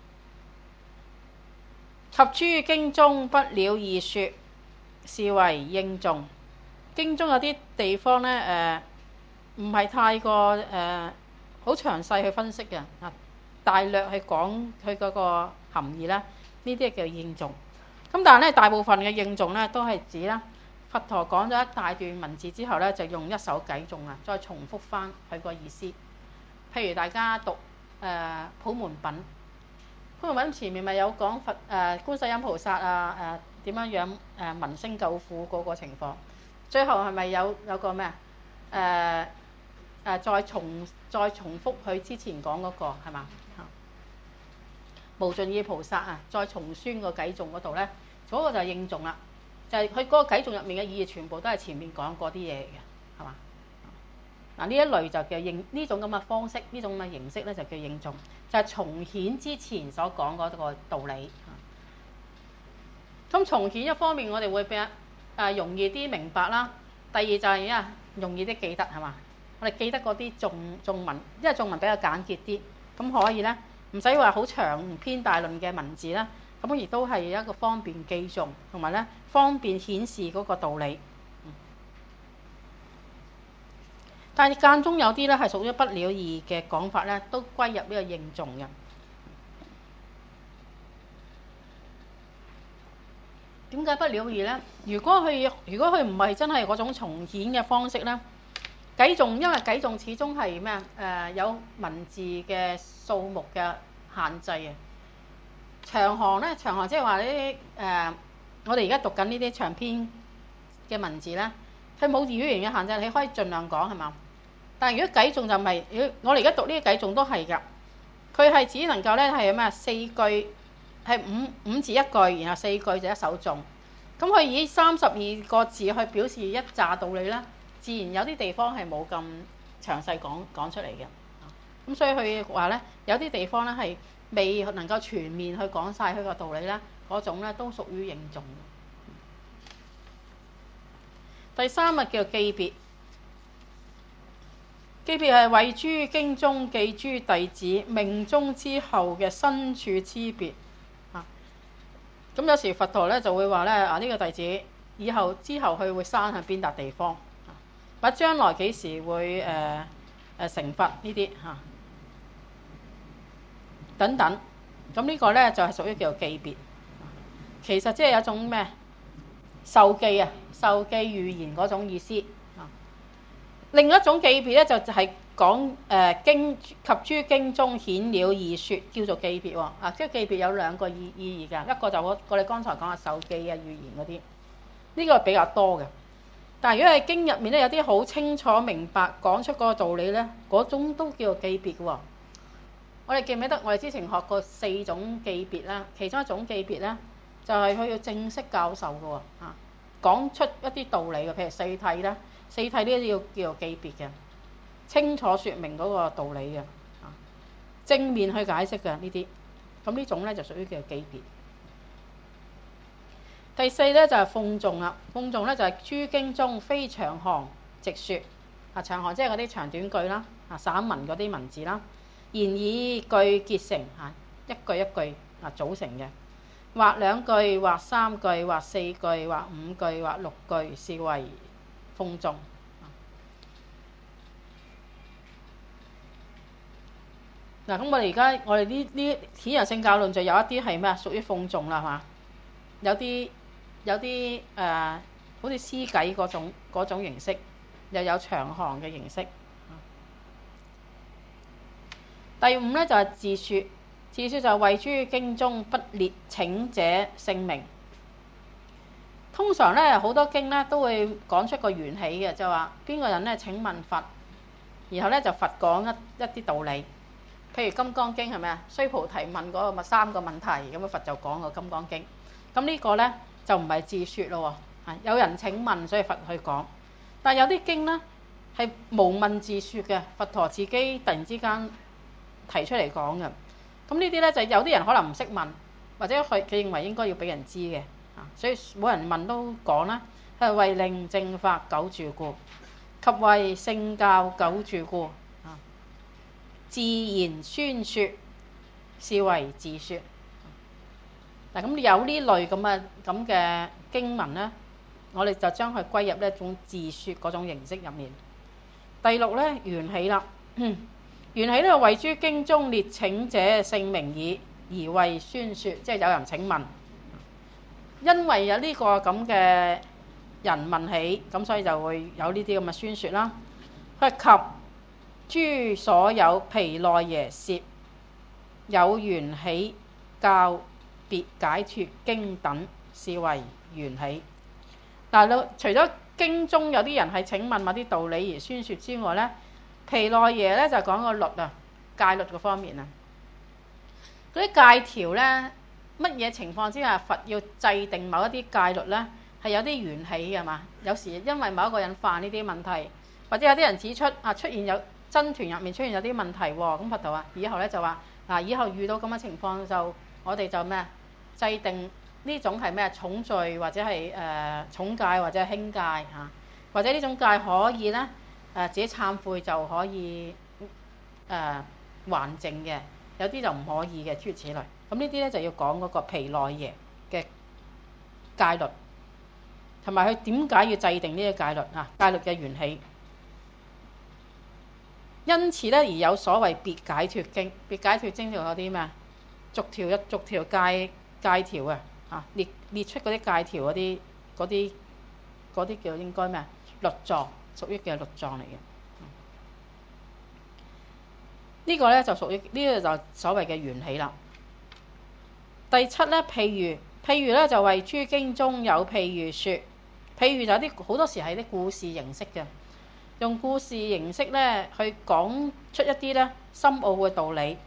及諸經中不了義說，是為應頌。經中有啲地方咧，誒唔係太過誒好詳細去分析嘅，啊大略去講佢嗰個含義咧，呢啲叫應頌。咁但係咧，大部分嘅應頌咧都係指咧。佛陀講咗一大段文字之後咧，就用一首偈頌啊，再重複翻佢個意思。譬如大家讀誒、呃《普門品》，《普門品》前面咪有講佛誒、呃、觀世音菩薩啊誒點樣樣誒聞聲救苦嗰個情況，最後係咪有有個咩啊誒誒再重再重複佢之前講嗰、嗰個係嘛？無盡意菩薩啊，再重宣個偈頌嗰度咧，嗰、嗰個就係應頌啦。就係佢嗰個偈頌入面嘅意義，全部都係前面講過啲嘢嘅，係嘛？嗱呢一類就叫應呢種咁嘅方式，呢種咁嘅形式咧就叫應頌，就係、是、重顯之前所講嗰個道理。咁重顯一方面我哋會變誒容易啲明白啦，第二就係啊容易啲記得係嘛？我哋記得嗰啲頌頌文，因為頌文比較簡潔啲，咁可以咧唔使話好長篇大論嘅文字啦。咁亦都係一個方便記誦，同埋咧方便顯示嗰個道理。嗯、但係間中有啲咧係屬於不了義嘅講法咧，都歸入呢個應頌嘅。點解不了義咧？如果佢如果佢唔係真係嗰種重顯嘅方式咧，偈頌因為偈頌始終係咩啊？誒、呃、有文字嘅數目嘅限制啊。長行咧，長行即係話呢啲誒，我哋而家讀緊呢啲長篇嘅文字咧，佢冇語言嘅限制，你可以盡量講係嘛？但係如果偈頌就唔係，如果我哋而家讀呢啲偈頌都係㗎，佢係只能夠咧係咩四句，係五五字一句，然後四句就一首頌， 咁佢以三十二個字去表示一紮道理咧，自然有啲地方係冇咁詳細講講出嚟嘅。咁所以佢話咧，有啲地方咧係未能夠全面去講晒佢個道理咧，嗰種咧都屬於應頌。第三個叫記別，記別係為諸經中記諸弟子命終之後嘅身處之別。咁有時佛陀咧就會話咧啊，呢個弟子以後之後佢會生喺邊笪地方，或者將來幾時會誒誒、呃呃、成佛呢啲嚇等等。咁呢個咧就係屬於叫做記別。其實即係有一種咩授記啊，授記預言嗰種意思。另一種記別咧就係講誒經及諸經中顯了義說，叫做記別喎。啊，即係記別有兩個意意義㗎，一個就我我哋剛才講嘅授記啊、預言嗰啲，呢個比較多嘅。但係如果係經入面咧，有啲好清楚明白講出嗰個道理咧，嗰種都叫做記別喎。我哋記唔記得我哋之前學過四種記別啦？其中一種記別咧，就係佢要正式教授嘅喎。啊，講出一啲道理嘅，譬如四諦啦，四諦呢啲要叫做記別嘅。清楚説明嗰個道理嘅，正面去解釋嘅呢啲，咁呢種咧就屬於叫做記別。第四咧就係諷誦啦，諷誦咧就係諸經中非長行直説，啊長行即係嗰啲長短句啦，啊散文嗰啲文字啦，然以句結成，嚇一句一句啊組成嘅，或兩句，或三句，或四句，或五句，或六句，是為諷誦。嗱，咁我哋而家我哋呢呢顯揚聖教論就有一啲係咩啊？屬於諷誦啦，係嘛？有啲有啲誒、呃，好似詩偈嗰種嗰種形式，又有長行嘅形式。第五咧就係、是、自説，自説就係為諸經中不列請者姓名。通常咧好多經咧都會講出個緣起嘅，就話邊個人咧請問佛，然後咧就佛講一一啲道理。譬如《金剛經》係咪啊？須菩提問嗰個咪三個問題，咁啊佛就講個《金剛經》。咁呢個咧就唔係自説咯喎，有人請問所以佛去講。但係有啲經咧係無問自説嘅，佛陀自己突然之間提出嚟講嘅。咁呢啲咧就有啲人可能唔識問，或者佢佢認為應該要俾人知嘅，所以冇人問都講啦。係為令正法久住故，及為聖教久住故。自然宣説，是為自説。嗱，咁有呢類咁嘅咁嘅經文咧，我哋就將佢歸入呢一種自説嗰種形式入面。第六咧，緣起啦，緣起咧為諸經中列請者姓名耳，而為宣説，即係有人請問，因為有呢個咁嘅人問起，咁所以就會有呢啲咁嘅宣説啦。佢及諸所有毗奈耶攝有緣起教別解脫經等，是為緣起。嗱，除咗經中有啲人係請問某啲道理而宣説之外咧，毗奈耶咧就講個律啊，戒律嗰方面啊。嗰啲戒條咧，乜嘢情況之下佛要制定某一啲戒律咧，係有啲緣起嘅嘛？有時因為某一個人犯呢啲問題，或者有啲人指出啊出現有僧團入面出現有啲問題喎，咁佛陀話以後咧就話嗱，以後遇到咁嘅情況就我哋就咩制定呢種係咩重罪或者係誒、呃、重戒或者係輕戒嚇，或者呢種戒可以咧誒、呃、自己懺悔就可以誒、呃、還淨嘅，有啲就唔可以嘅，諸如此類。咁呢啲咧就要講嗰個毗奈耶嘅戒律，同埋佢點解要制定呢個戒律啊？戒律嘅緣起。因此咧，而有所謂別解脫經，別解脫經就有啲咩？逐條一逐條戒戒條啊，嚇列列出嗰啲戒條嗰啲嗰啲嗰啲叫應該咩？律藏，屬於嘅律藏嚟嘅。呢、這個咧就屬於呢、這個就所謂嘅緣起啦。第七咧，譬如譬如咧就為諸經中有譬喻説，譬如就有啲好多時係啲故事形式嘅。用故事形式咧去講出一啲咧深奧嘅道理，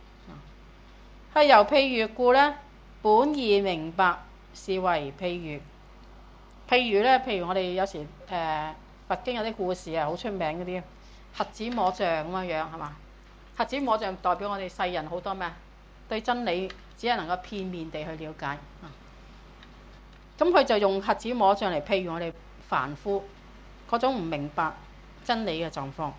係由譬喻故咧本義明白，是為譬喻。 譬如咧，譬如我哋有時誒、呃、佛經有啲故事啊，好出名嗰啲瞎子摸象咁樣樣係嘛？瞎子摸象代表我哋世人好多咩？對真理只係能夠片面地去了解。咁、嗯、佢就用瞎子摸象嚟譬如我哋凡夫嗰種唔明白真理嘅狀況。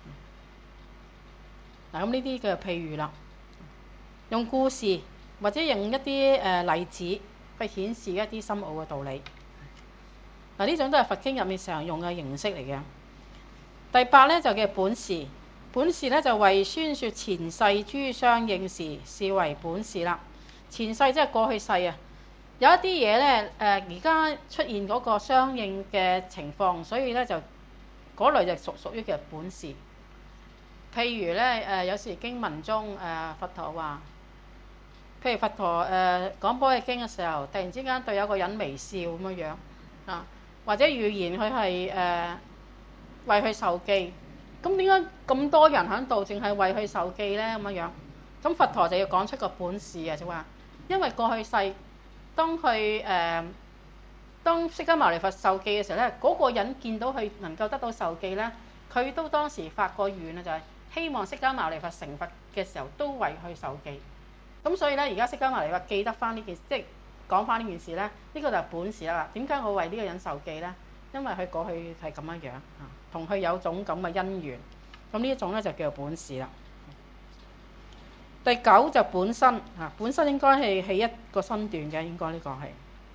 嗱，咁呢啲嘅譬如啦，用故事或者用一啲誒、呃、例子去顯示一啲深奧嘅道理。嗱，呢種都係佛經入面常用嘅形式嚟嘅。第八咧就叫本事，本事咧就為宣説前世諸相應事，是為本事啦。前世即係過去世啊，有一啲嘢咧誒，而家出現嗰個相應嘅情況，所以咧就嗰類就屬屬於叫本事。譬如咧誒、呃，有時經文中誒、呃、佛陀話，譬如佛陀誒、呃、講《般若經》嘅時候，突然之間對有個人微笑咁樣樣啊，或者預言佢係誒為佢受記，咁點解咁多人喺度，淨係為佢受記咧咁樣樣？咁佛陀就要講出個本事啊，就話因為過去世當佢誒、呃、當釋迦牟尼佛受記嘅時候咧，嗰、那個人見到佢能夠得到受記咧，佢都當時發過願啊，就係、是、希望釋迦牟尼佛成佛嘅時候都為佢受記。咁所以咧，而家釋迦牟尼佛記得翻呢件事，即係講翻呢件事咧，呢、這個就係本事啦。點解我為呢個人受記咧？因為佢過去係咁樣樣啊，同佢有種咁嘅因緣。咁呢一種咧就叫做本事啦。第九就本身啊，本身應該係起一個身段嘅，應該呢個係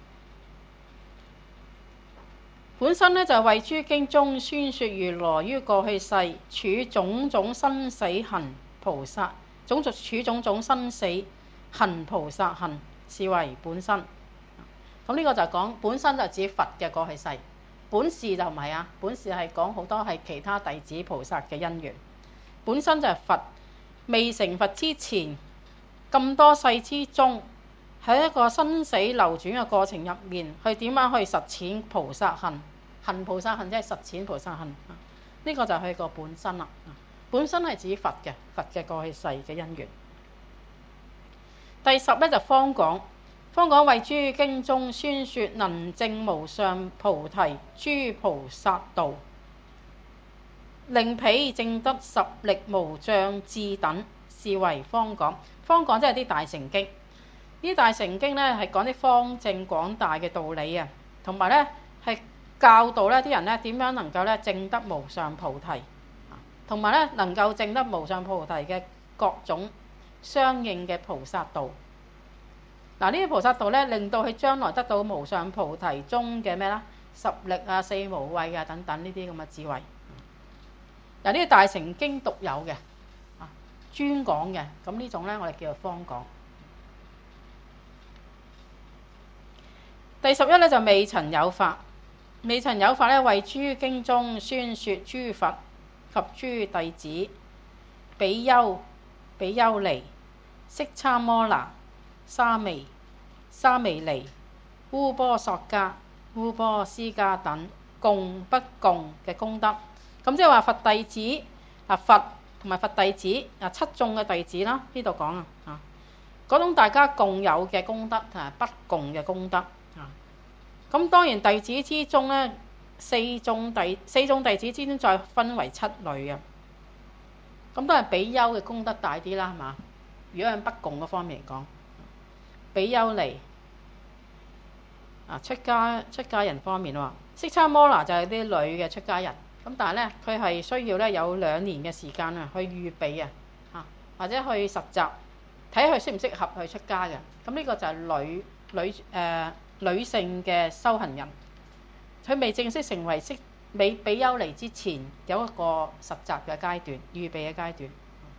本身咧，就係為諸經中宣説如來於過去世處種種生死行菩薩，種族處種種生死行菩薩行，是為本身。咁呢個就係講本身就指佛嘅過去世，本事就唔係啊，本事係講好多係其他弟子菩薩嘅因緣。本身就係佛未成佛之前咁多世之中，喺一個生死流轉嘅過程入面，去點樣去實踐菩薩行？行菩薩行即係實踐菩薩行。呢、這個就係佢個本身啦。本身係指佛嘅，佛嘅過去世嘅因緣。第十咧就方廣，方廣為諸經中宣説能證無上菩提諸菩薩道，令彼證得十力無障智等，是為方廣。方廣即係啲大乘經，呢啲大乘經咧係講啲方正廣大嘅道理啊，同埋咧係教導咧啲人咧點樣能夠咧證得無上菩提，同埋咧能夠證得無上菩提嘅各種相應嘅菩薩道。嗱，呢啲菩薩道咧令到佢將來得到無上菩提中嘅咩啦？十力啊、四無畏啊等等呢啲咁嘅智慧。嗱，呢啲大乘經獨有嘅啊，專講嘅，咁呢種咧我哋叫做方廣。第十一咧就未曾有法，未曾有法咧為諸經中宣説諸佛及諸弟子、比丘、比丘尼、悉叉摩那、沙彌、沙彌尼、烏波索迦、烏波斯迦等共不共嘅功德。咁即係話佛弟子啊，佛同埋佛弟子啊，七眾嘅弟子啦，呢度講啊，啊嗰種大家共有嘅功德同埋不共嘅功德啊。咁當然弟子之中咧，四眾弟四眾弟子之中再分為七類啊。咁都係比丘嘅功德大啲啦，係嘛？如果喺不共嗰方面嚟講，比丘尼啊，出家出家人方面喎，悉叉摩那就係啲女嘅出家人。咁但係咧，佢係需要咧有兩年嘅時間啊，去預備啊，嚇或者去實習，睇佢適唔適合去出家嘅。咁呢個就係女女誒、呃、女性嘅修行人，佢未正式成為識美比丘尼之前，有一個實習嘅階段、預備嘅階段。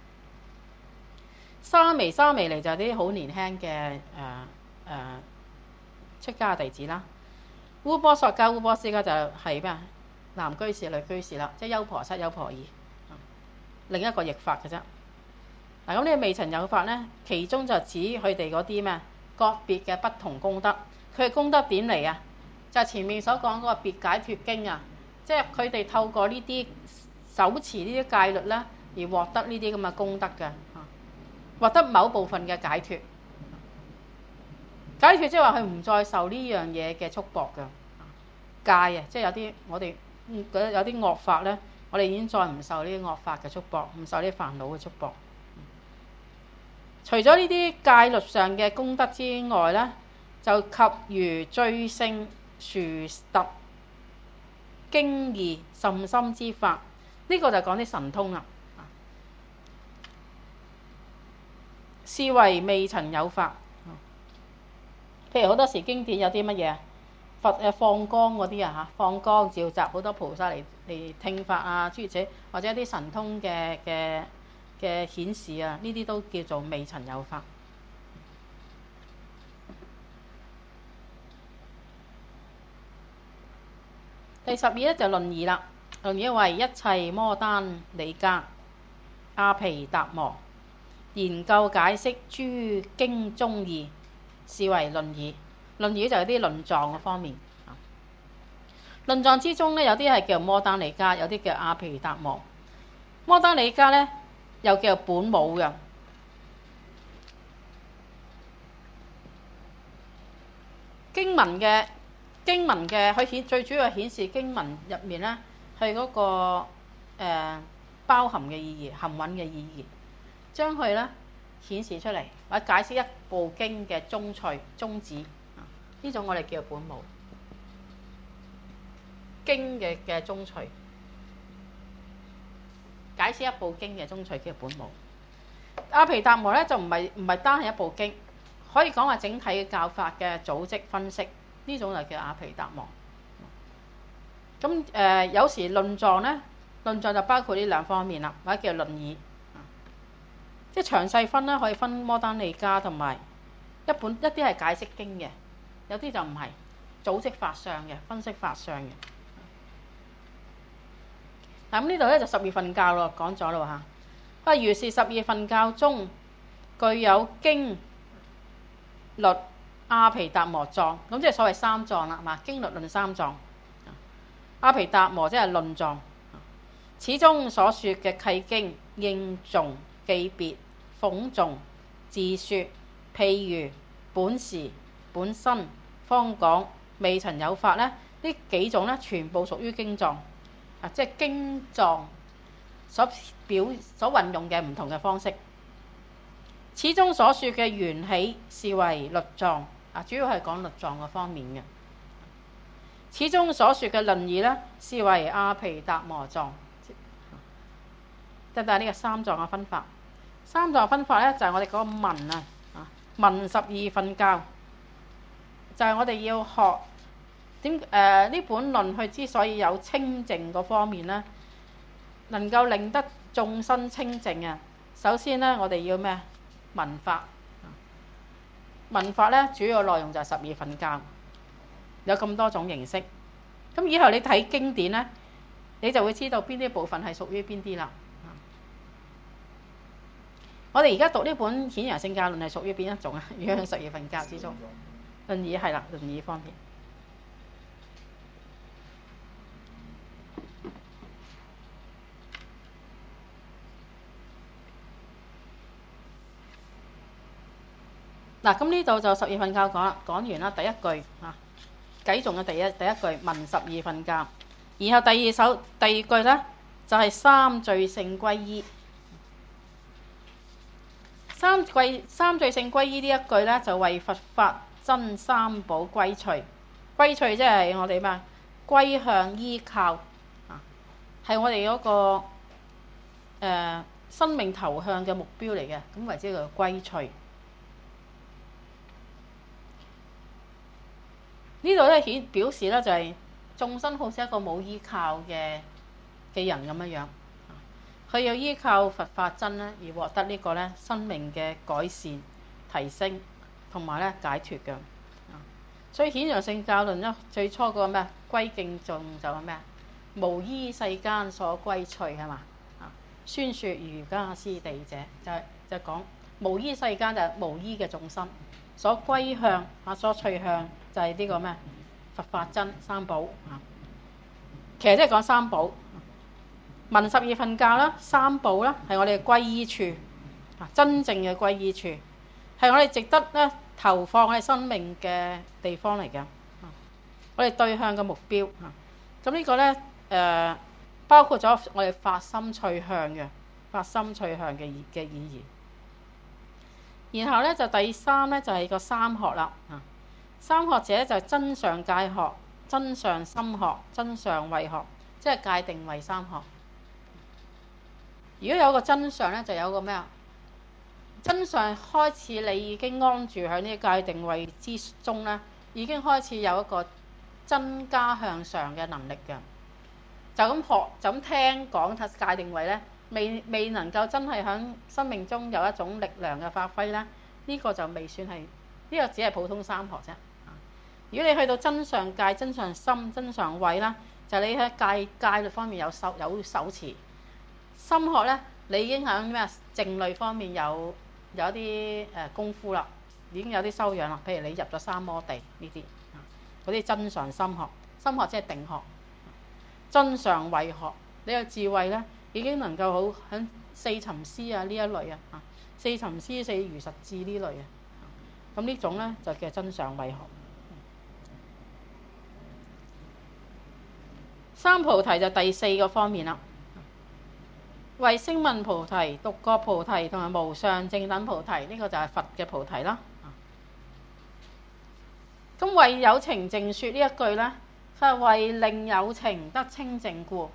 沙彌沙彌尼就係啲好年輕嘅誒誒出家弟子啦。烏波索迦烏波斯迦就係咩啊？男居士、女居士啦，即係優婆塞、優婆夷，另一個譯法嘅啫。嗱，咁呢個未曾有法咧，其中就指佢哋嗰啲咩個別嘅不同功德。佢嘅功德點嚟啊？就係、是、前面所講嗰個別解脫經啊，即係佢哋透過呢啲手持呢啲戒律咧，而獲得呢啲咁嘅功德嘅，獲得某部分嘅解脫。解脫即係話佢唔再受呢樣嘢嘅束縛嘅。 戒啊，即係有啲我哋覺得有啲惡法咧，我哋已經再唔受呢啲惡法嘅束縛，唔受呢啲煩惱嘅束縛。除咗呢啲戒律上嘅功德之外咧，就及如最勝殊特經義甚深之法，呢、這個就講啲神通啦。是為未曾有法。譬如好多時經典有啲乜嘢佛誒放光嗰啲啊嚇，放光召集好多菩薩嚟嚟聽法啊，諸如此類，或者一啲神通嘅嘅嘅顯示啊，呢啲都叫做未曾有法。第十二咧就論議啦，論議為一切摩單理迦阿毗達摩研究解釋諸經中義，是為論議。論議就係啲論藏嘅方面。論藏之中咧，有啲係叫摩單理迦，有啲叫阿毗達摩。摩單理迦咧又叫本母嘅經文嘅經文嘅，佢顯最主要係顯示經文入面咧係嗰個、呃、包含嘅意義、含蘊嘅意義，將佢咧顯示出嚟，或者解釋一部經嘅宗趣、宗旨。呢種我哋叫本母經嘅嘅宗趣，解釋一部經嘅宗趣叫本母。阿毗達摩咧就唔係唔係單係一部經，可以講話整體嘅教法嘅組織分析，呢種就叫阿毗達摩。咁誒、呃、有時論藏咧，論藏就包括呢兩方面啦，或者叫論議，即係詳細分咧，可以分摩單理迦同埋一本一啲係解釋經嘅。有啲就唔係組織法相嘅，分析法相嘅。嗱，咁呢度咧就十二分教咯，講咗咯嚇。不如是十二分教中具有經律阿毗達摩藏，咁即係所謂三藏啦，係嘛？經律論三藏。阿毗達摩即係論藏，此中所說嘅契經、應頌、記別、諷誦、自説、譬喻、本事、本身、方講、未曾有法咧，呢幾種咧全部屬於經藏啊，即係經藏所表所運用嘅唔同嘅方式。此中所說嘅緣起是為律藏啊，主要係講律藏嘅方面嘅。此中所說嘅論議咧，是為阿毗達摩藏。得唔得？呢個三藏嘅分法，三藏分法咧就係我哋嗰個文啊，啊文十二分教。就係我哋要學點誒呢本論，佢之所以有清淨嗰方面咧，能夠令得眾生清淨啊。首先咧，我哋要咩？文法。文法咧，主要內容就係十二分教，有咁多種形式。咁以後你睇經典咧，你就會知道邊啲部分係屬於邊啲啦。我哋而家讀呢本顯揚聖教論係屬於邊一種啊？如果喺十二分教之中。論議係啦，論議方面。嗱，咁呢度就十二分教講啦，講完啦，第一句啊，偈頌嘅第一第一句文十二分教，然後第二首第二句咧就係、是、三聚性歸依。三歸三聚性歸依呢一句咧就為佛法真三寶歸趣，歸趣即係我哋咩？歸向依靠啊，係我哋嗰、那個、呃、生命投向嘅目標嚟嘅，咁為之叫歸趣。呢度咧顯表示咧就係、是、眾生好似一個冇依靠嘅嘅人咁樣樣，佢要依靠佛法真咧而獲得呢個咧生命嘅改善、提升同埋咧解脫嘅。所以顯揚聖教論咧最初嗰個咩歸敬頌就係咩啊？無依世間所歸趣係嘛啊？宣說瑜伽師地者就係、是、就係、是、講無依世間就係無依嘅眾生所歸向啊，所趣向就係呢個咩佛法真三寶啊。其實即係講三寶，文十二分教啦，三寶啦係我哋嘅歸依處啊，真正嘅歸依處係我哋值得咧投放喺生命嘅地方嚟嘅。 我哋對向嘅目標啊。咁呢個咧誒、呃，包括咗我哋發心趣向嘅發心趣向嘅意嘅意義。然後咧就第三咧就係、是、個三學啦啊。三學者就係真相界學、真相心學、真相慧學，即係界定慧三學。如果有個真相咧，就有個咩啊？真相開始，你已經安住喺呢個界定位之中咧，已經開始有一個增加向上嘅能力嘅。就咁學，就咁聽講界定位咧，未未能夠真係喺生命中有一種力量嘅發揮咧，呢、這個就未算係，呢、這個只係普通三學啫。如果你去到真相界、真相心、真相慧啦，就你喺界界律方面有手有手持。心學咧，你已經喺咩靜慮方面有有啲誒、呃、功夫啦，已經有啲修養啦。譬如你入咗三摩地呢啲，嗰啲真相心學，心學即係定學。真相慧學，你有智慧咧，已經能夠好喺四尋思啊呢一類啊，四尋思四如實智呢類啊，咁呢種咧就叫真相慧學。三菩提就第四個方面啦。為聲聞菩提、獨覺菩提同埋無上正等菩提，呢、這個就係佛嘅菩提啦。咁為有情淨說呢一句呢，佢係為令有情得清淨故，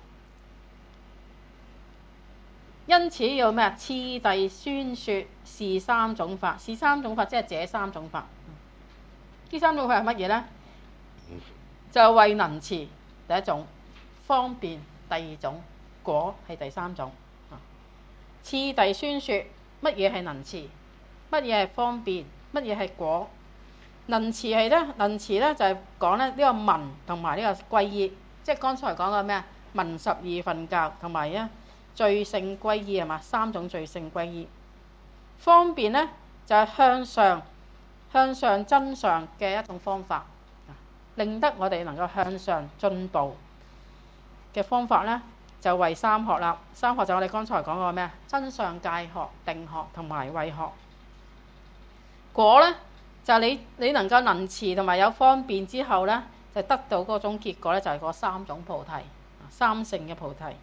因此要咩啊？次第宣說是三種法，是三種法即係這三種法。呢三種法係乜嘢呢？就係為能持第一種，方便第二種，果係第三種。次第宣說乜嘢係能持，乜嘢係方便，乜嘢係果。能持係咧，能持咧就係講咧呢個聞同埋呢個歸依，即係剛才講嘅咩啊？聞十二分教同埋咧最勝歸依係嘛？三種最勝歸依。方便咧就係、是、向上向上真相嘅一種方法，令得我哋能夠向上進步嘅方法咧。就為三學啦，三學就我哋剛才講過咩啊？真相界學、定學同埋慧學。果咧就係、你你能夠能持同埋有方便之後咧，就得到嗰種結果咧，就係嗰三種菩提，三乘嘅菩提。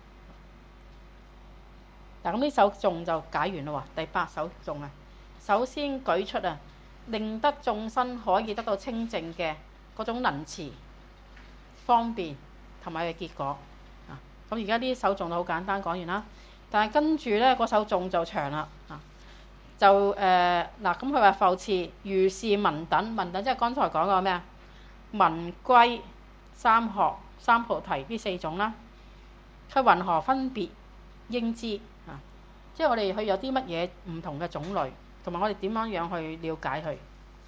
嗱，咁呢首頌就解完啦喎，第八首頌啊。首先舉出啊，令得眾生可以得到清淨嘅嗰種能持、方便同埋嘅結果。咁而家呢首頌就好簡單講完啦，但係跟住咧嗰首頌就長啦，就誒嗱咁佢話復次如是聞等，聞等即係剛才講過咩啊？聞歸三學三菩提呢四種啦，佢云何分別應知啊？即係我哋去有啲乜嘢唔同嘅種類，同埋我哋點樣樣去了解佢。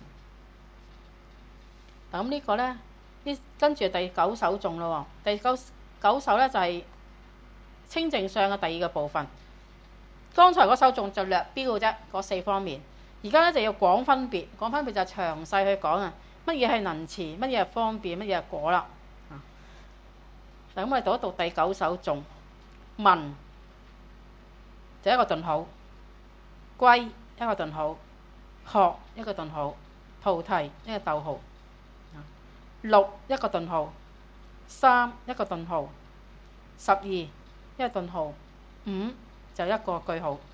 嗱咁呢個咧，呢跟住第九首頌咯喎，第九九首咧就係、是。清淨相嘅第二個部分，剛才嗰首頌就略標嘅啫，嗰四方面。而家咧就要廣分別，廣分別就詳細去講啊，乜嘢係能持，乜嘢係方便，乜嘢係果啦。嗱，咁我哋讀一讀第九首頌，聞就一個頓號，歸一個頓號，學一個頓號，菩提一個逗號，六一個頓號，三一個頓號，十二一個頓號，五就一個句號，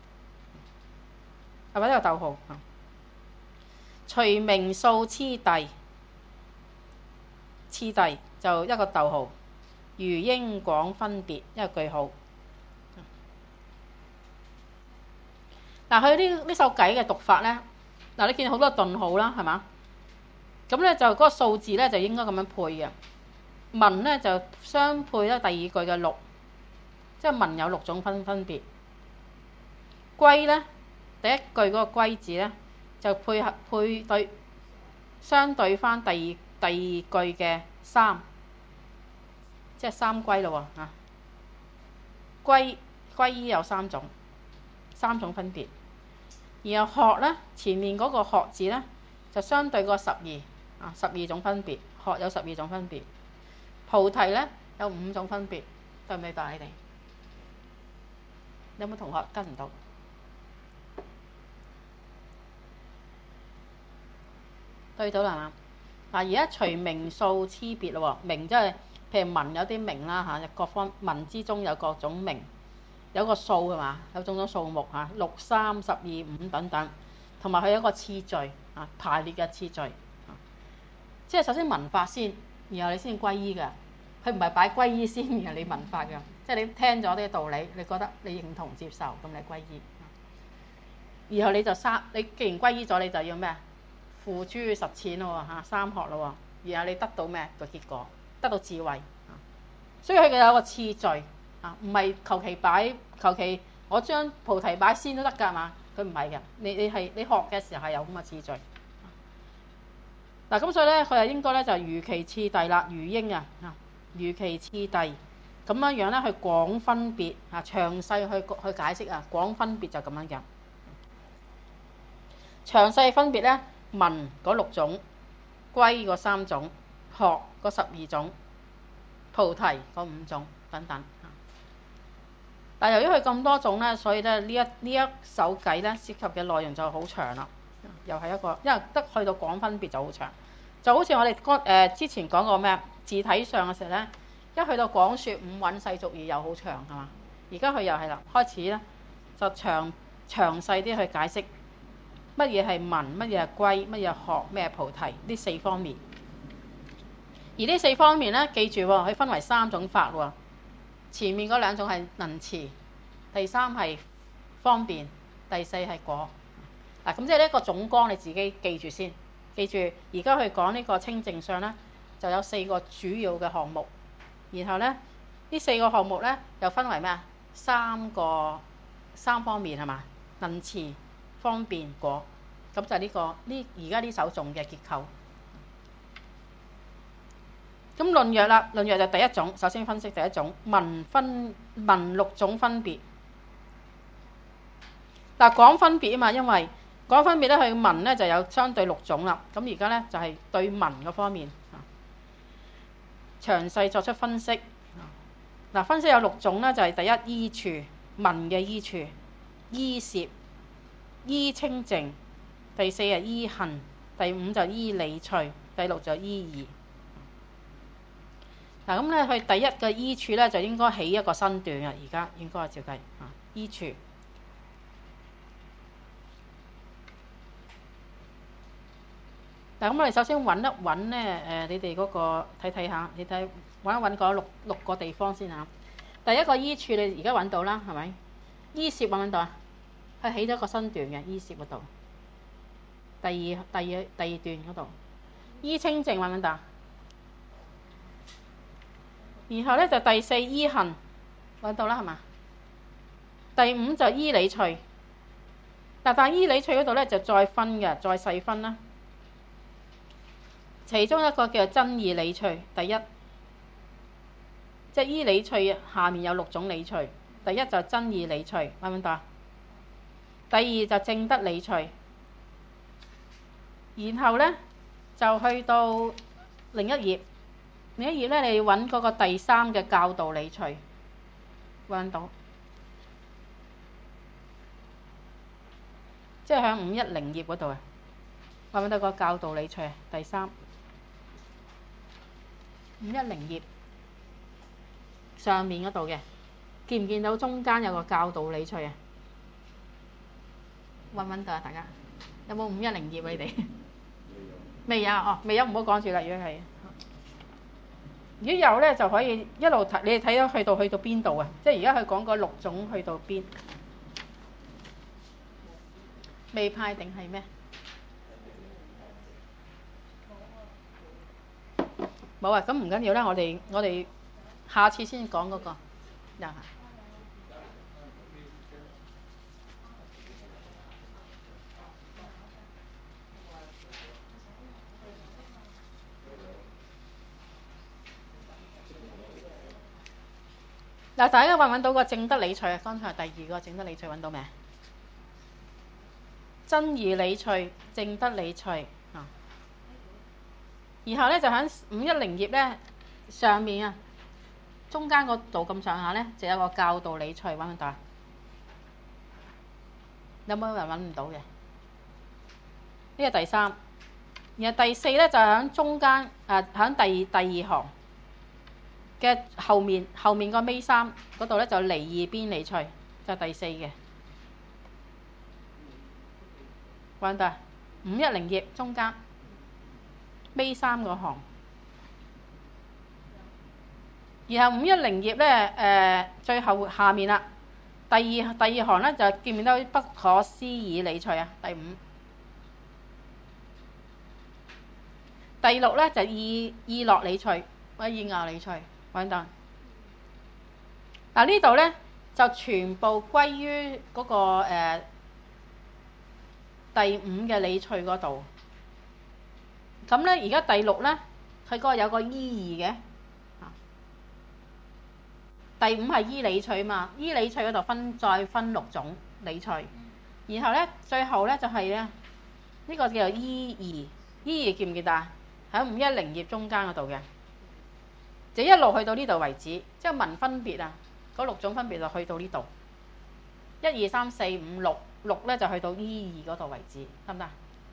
係咪一個逗號？隨名數次第，次第就一個逗號，如應廣分別一個句號。嗱，佢呢呢首偈嘅讀法咧，嗱你見好多頓號啦，係嘛？咁咧就嗰個數字咧就應該咁樣配嘅。聞咧就相配咧第二句嘅六。即係聞有六種分分別，歸咧第一句嗰個歸字咧就配合配對相對翻第二第二句嘅三，即係三歸咯喎嚇。歸歸依有三種，三種分別。然後學咧前面嗰個學字咧就相對個十二啊，十二種分別，學有十二種分別。菩提咧有五種分別，對唔對白你哋？有冇同學跟唔到？對到啦嘛？ 嗱，而家除名數差別咯喎，名即係譬如文有啲名啦嚇，各方文之中有各種名，有個數係嘛，有種種數目嚇，六、三、十二、五等等，同埋佢有一個次序啊，排列嘅次序。即係首先文法先，然後你先歸依嘅。佢唔係擺歸依先，然後你文法嘅。即係你聽咗啲道理，你覺得你認同接受，咁你歸依。然後你就三，你既然歸依咗，你就要咩啊？付諸實踐咯喎嚇，三學咯喎。然後你得到咩個結果？得到智慧。所以佢有一個次序啊，唔係求其擺，求其我將菩提擺先都得㗎嘛？佢唔係嘅，你你係你學嘅時候係有咁嘅次序。嗱咁所以咧，佢係應該咧就如其次第啦，如應啊，如其次第咁樣樣咧，去廣分別啊，詳細去去解釋啊，廣分別就咁樣嘅。詳細分別咧，文嗰六種，歸嗰三種，學嗰十二種，菩提嗰五種等等。但由於佢咁多種咧，所以咧呢一呢一首偈咧涉及嘅內容就好長啦。又係一個，因為得去到廣分別就好長，就好似我哋誒、呃、之前講過咩字體上嘅時候咧，一去到廣説五蘊世俗義又好長係嘛？而家佢又係啦，開始咧就詳詳細啲去解釋乜嘢係文，乜嘢係歸，乜嘢學，咩係菩提呢四方面。而呢四方面咧，記住喎，佢分為三種法喎。前面嗰兩種係能持，第三係方便，第四係果。嗱，咁即係呢一個總綱，你自己記住先。記住，而家去講呢個清淨相咧，就有四個主要嘅項目。然後咧，呢四個項目咧又分為咩啊？三個三方面係嘛？能持、方便、果。咁就係呢個呢而家呢首頌嘅結構。咁論藥啦，論藥就第一種，首先分析第一種文分文六種分別。嗱，廣分別啊嘛，因為廣分別咧，佢文咧就有相對六種啦。咁而家咧就係對文嗰方面啊，詳細作出分析。嗱，分析有六種咧，就係第一依處，文嘅依處，依攝，依清淨，第四係依行，第五就依理趣，第六就依義。嗱，咁咧佢第一嘅依處咧就應該起一個身段嘅，而家應該照計啊，依處。嗱，咁我哋首先揾一揾咧，誒，你哋嗰個睇睇下，你睇揾一揾嗰六六個地方先嚇。第一個依處你而家揾到啦，係咪？依攝揾唔揾到啊？佢起咗個身段嘅依攝嗰度。第二第二第二段嗰度，依清淨揾唔揾到？然後咧就第四依行揾到啦，係嘛？第五就依理趣。嗱，但係依理趣嗰度咧就再分嘅，再細分啦。其中一個叫做真義理趣，第一，即係依理趣下面有六種理趣。第一就真義理趣，揾唔揾到？第二就證得理趣。然後咧就去到另一頁，另一頁咧你要揾嗰個第三嘅教導理趣，揾到？即係喺五一零頁嗰度啊，揾唔揾到個教導理趣啊？第三。五一零頁上面嗰度嘅，見唔見到中間有個教導理趣啊？揾唔揾到啊？大家有冇五一零頁啊？你哋未有哦，未有唔好講住啦。如果係，如果有咧，就可以一路睇。你哋睇到去到去到邊度啊？即係而家佢講嗰六種去到邊？未派定係咩？冇啊，咁唔緊要啦，我哋我哋下次先講嗰個，又係。嗱，大家揾唔揾到個證得理趣啊？剛才第二個證得理趣揾到未？真義理趣、證得理趣啊。然後咧就喺五一零頁咧上面啊，中間嗰度咁上下咧就有個教導理趣，揾唔揾到啊？有冇人揾唔到嘅？呢個第三然後第四咧就喺中間，誒喺第第二行嘅後面，後面個尾三嗰度咧就離二邊理趣，就係第四嘅。揾到五一零頁中間尾三個行，然後五一零頁咧誒最後下面啦，第二第二行咧就見唔見到不可思議理趣啊？第五。第六咧就意意樂理趣或者意樂理趣，揾到。嗱呢度咧就全部歸於嗰、那個、呃、第五嘅理趣嗰度。咁咧而家第六咧，佢嗰個有個依義嘅。第五係依理趣嘛，依理趣嗰度分再分六種理趣，然後咧最後咧就係咧呢個叫做依義，依義記唔記得啊？喺五一零頁中間嗰度嘅，就一路去到呢度為止，即係文分別啊，嗰六種分別就去到呢度，一二三四五六六咧就去到依義嗰度為止，得唔得？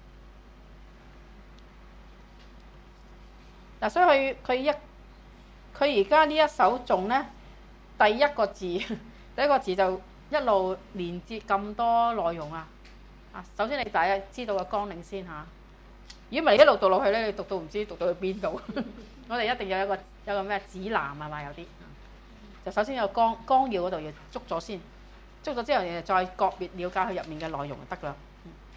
嗱，所以佢佢一佢而家呢一首頌咧，第一個字第一個字就一路連接咁多內容啊！啊，首先你大家知道個綱領先嚇。如果唔係一路讀落去咧，你讀到唔知讀到去邊度。我哋一定有一個有個咩指南係嘛？有啲就首先有綱綱要嗰度要捉咗先，捉咗之後你再個別了解佢入面嘅內容就得啦。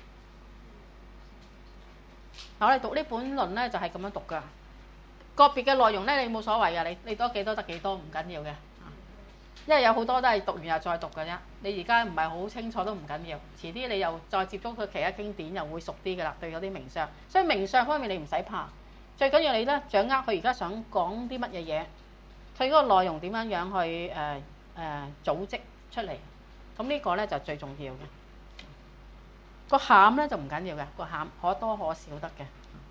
嗱，我哋讀呢本論咧就係咁樣讀噶。個別嘅內容咧你冇所謂噶，你你多幾多得幾多唔緊要嘅，因為有好多都係讀完又再讀嘅啫。你而家唔係好清楚都唔緊要，遲啲你又再接觸佢其他經典又會熟啲噶啦，對嗰啲名相。所以名相方面你唔使怕，最緊要你咧掌握佢而家想講啲乜嘢嘢，佢嗰個內容點樣樣去誒誒、呃呃、組織出嚟，咁呢個咧就最重要嘅。個餡咧就唔緊要嘅，個餡可多可少得嘅。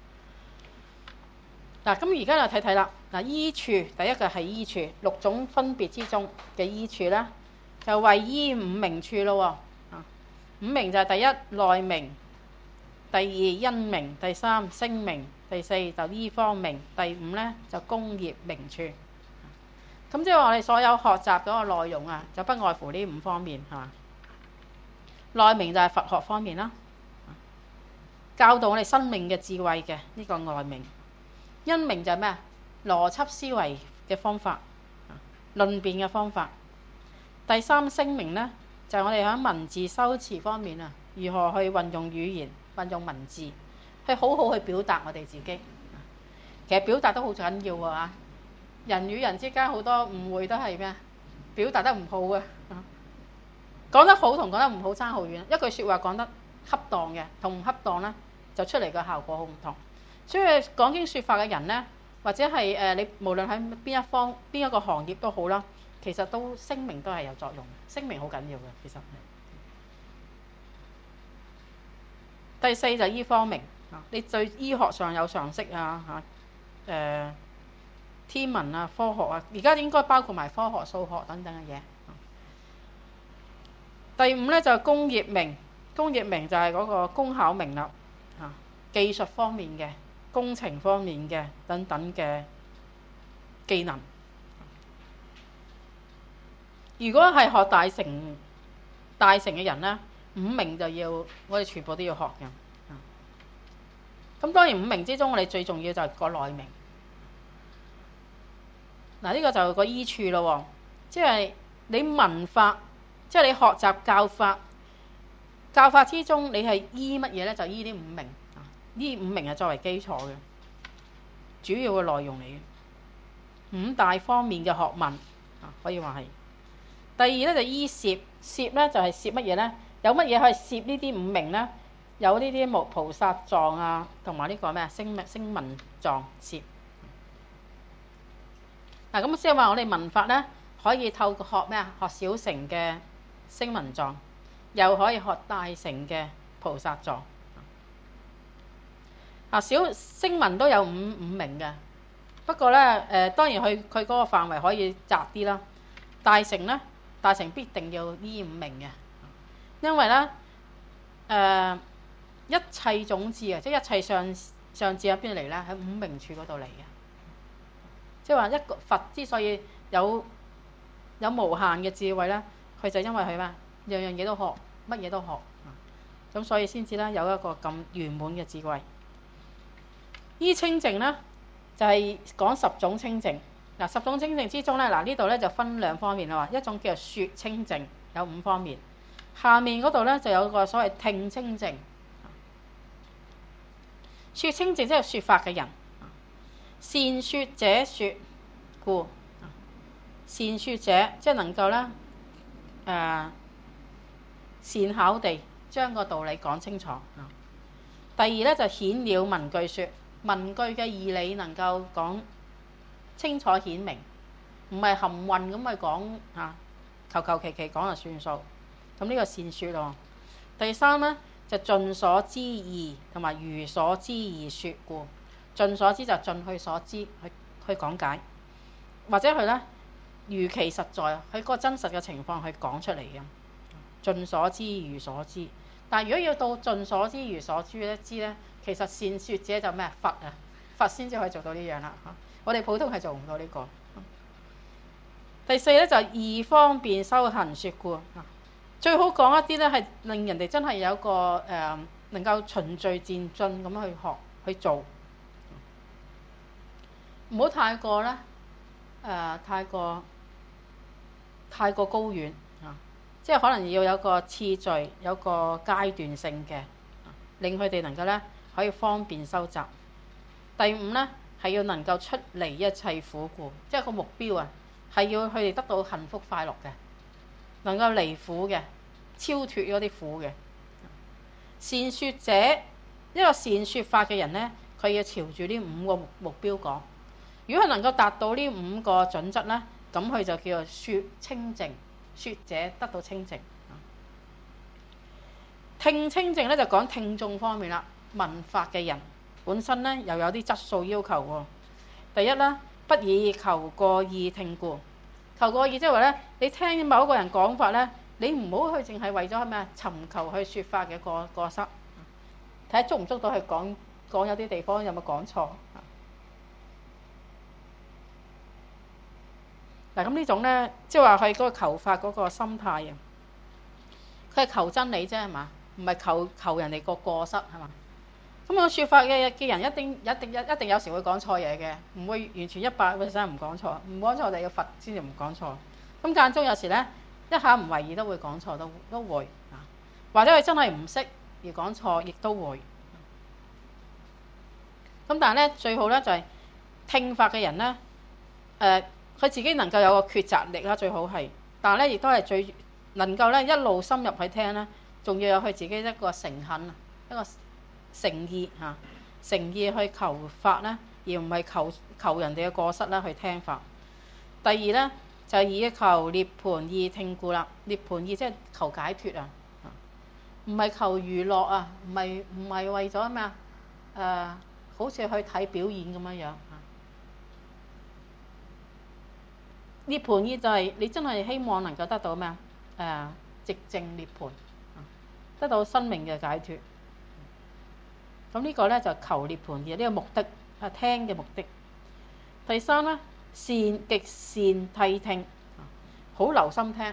嗱，咁而家就睇睇啦。嗱，依處第一個係依處，六種分別之中嘅依處咧，就為依五名處咯。啊，五名就係第一內名，第二因名，第三聲名，第四就依方名，第五咧就工業名處。咁即係話我哋所有學習嗰個內容啊，就不外乎呢五方面嚇。內名就係佛學方面啦，教導我哋生命嘅智慧嘅呢個外名。因名就係咩啊？邏輯思維嘅方法，論辯嘅方法。第三聲名咧，就係、是、我哋喺文字修辭方面啊，如何去運用語言、運用文字，去好好去表達我哋自己。其實表達都好緊要啊！人與人之間好多誤會都係咩啊？表達得唔好嘅，講得好同講得唔好爭好遠。一句説話講得恰當嘅，同唔恰當咧，就出嚟嘅效果好唔同。所以講經説法嘅人咧，或者係誒、呃、你無論喺邊一方邊一個行業都好啦，其實都聲明都係有作用嘅，聲明好緊要嘅其實。第四就醫方名，你對醫學上有常識啊嚇，誒、呃、天文啊、科學啊，而家應該包括埋科學、數學等等嘅嘢。第五咧就係工業名，工業名就係嗰個工巧名啦嚇，技術方面嘅。工程方面嘅等等嘅技能，如果係學大乘大乘嘅人咧，五名就要我哋全部都要學嘅。咁當然五名之中，我哋最重要就係個內名。嗱，呢個就係個依處咯，即係你文法，即係你學習教法，教法之中你係依乜嘢咧？就依啲五名。呢五名係作為基礎嘅主要嘅內容嚟嘅，五大方面嘅學問啊，可以話係。第二咧就依攝，攝咧就係攝乜嘢咧？有乜嘢可以攝呢啲五名咧？有呢啲無菩薩藏啊，同埋呢個咩啊聲聲聞藏攝。嗱，咁即係話我哋文法咧可以透過學咩啊？學小乘嘅聲聞藏，又可以學大乘嘅菩薩藏。啊，小聲聞都有五五名嘅，不過咧誒、呃，當然佢佢嗰個範圍可以窄啲啦。大乘咧，大乘必定要依五名嘅，因為咧誒、呃、一切種智啊，即係一切上上智喺邊度嚟咧？喺五明處嗰度嚟嘅。即係話一個佛之所以有有無限嘅智慧咧，佢就因為佢咩？樣樣嘢都學，乜嘢都學，咁所以先至咧有一個咁圓滿嘅智慧。依清淨咧就係、是、講十種清淨。嗱，十種清淨之中咧，嗱呢度咧就分兩方面啦，一種叫做說清淨，有五方面。下面嗰度咧就有個所謂聽清淨。說清淨即係說法嘅人，善說者說故，善說者即係能夠咧誒、呃、善巧地將個道理講清楚。第二咧就顯了文句說，文句嘅義理能夠講清楚顯明，唔係含混咁去講嚇，求求其其講就算數。咁呢個善說咯。第三咧就盡所知義同埋如所知義說故，盡所知就盡佢所知去去講解，或者佢咧如其實在，佢嗰個真實嘅情況去講出嚟嘅。盡所知如所知，但係如果要到盡所知如所知咧，知咧其實善說者就咩？佛啊，佛先至可以做到呢樣啦嚇。我哋普通係做唔到呢個。第四咧就義方便修行說故，最好講一啲咧係令人哋真係有一個誒、呃、能夠循序漸進咁去學去做，唔好太過咧誒、呃、太過太過高遠啊，即係可能要有個次序，有個階段性嘅，令佢哋能夠咧可以方便收集。第五咧係要能夠出離一切苦故，即係個目標啊，係要佢哋得到幸福快樂嘅，能夠離苦嘅，超脫嗰啲苦嘅。善說者，一個善說法嘅人咧，佢要朝住呢五個目目標講。如果佢能夠達到呢五個準則咧，咁佢就叫做說清淨，說者得到清淨。聽清淨咧就講聽眾方面啦，聞法嘅人本身咧又有啲質素要求喎。第一啦，不以求過意聽故。求過意即係話咧，你聽某一個人講法咧，你唔好去淨係為咗咩啊？尋求去説法嘅過過失，睇下捉唔捉到佢講講有啲地方有冇講錯。嗱，咁呢種咧，即係話佢嗰個求法嗰個心態啊，佢係求真理啫係嘛？唔係求求人哋個過失係嘛？咁我説法嘅嘅人一定一定一一定有時會講錯嘢嘅，唔會完全一百 percent 唔講錯，唔講錯就要罰先至唔講錯。咁間中有時咧，一下唔為意都會講錯，都都會啊，或者佢真係唔識而講錯，亦都會。咁但係咧，最好咧就係聽法嘅人咧，誒、呃、佢自己能夠有個抉擇力啦，最好係。但係咧，亦都係最能夠咧一路深入去聽咧，仲要有佢自己一個誠懇啊，一個誠意嚇，誠意去求法咧，而唔係求求人哋嘅過失啦去聽法。第二咧就係、是、以求涅槃義聽故啦，涅槃義即係求解脫啊，唔係求娛樂啊，唔係唔係為咗咩啊？誒、呃，好似去睇表演咁樣樣嚇。涅槃義就係你真係希望能夠得到咩啊？誒，寂靜涅槃，得到生命嘅解脫。咁呢個咧就求涅槃義呢個目的啊，聽嘅目的。第三咧，善極善諦聽，好留心聽。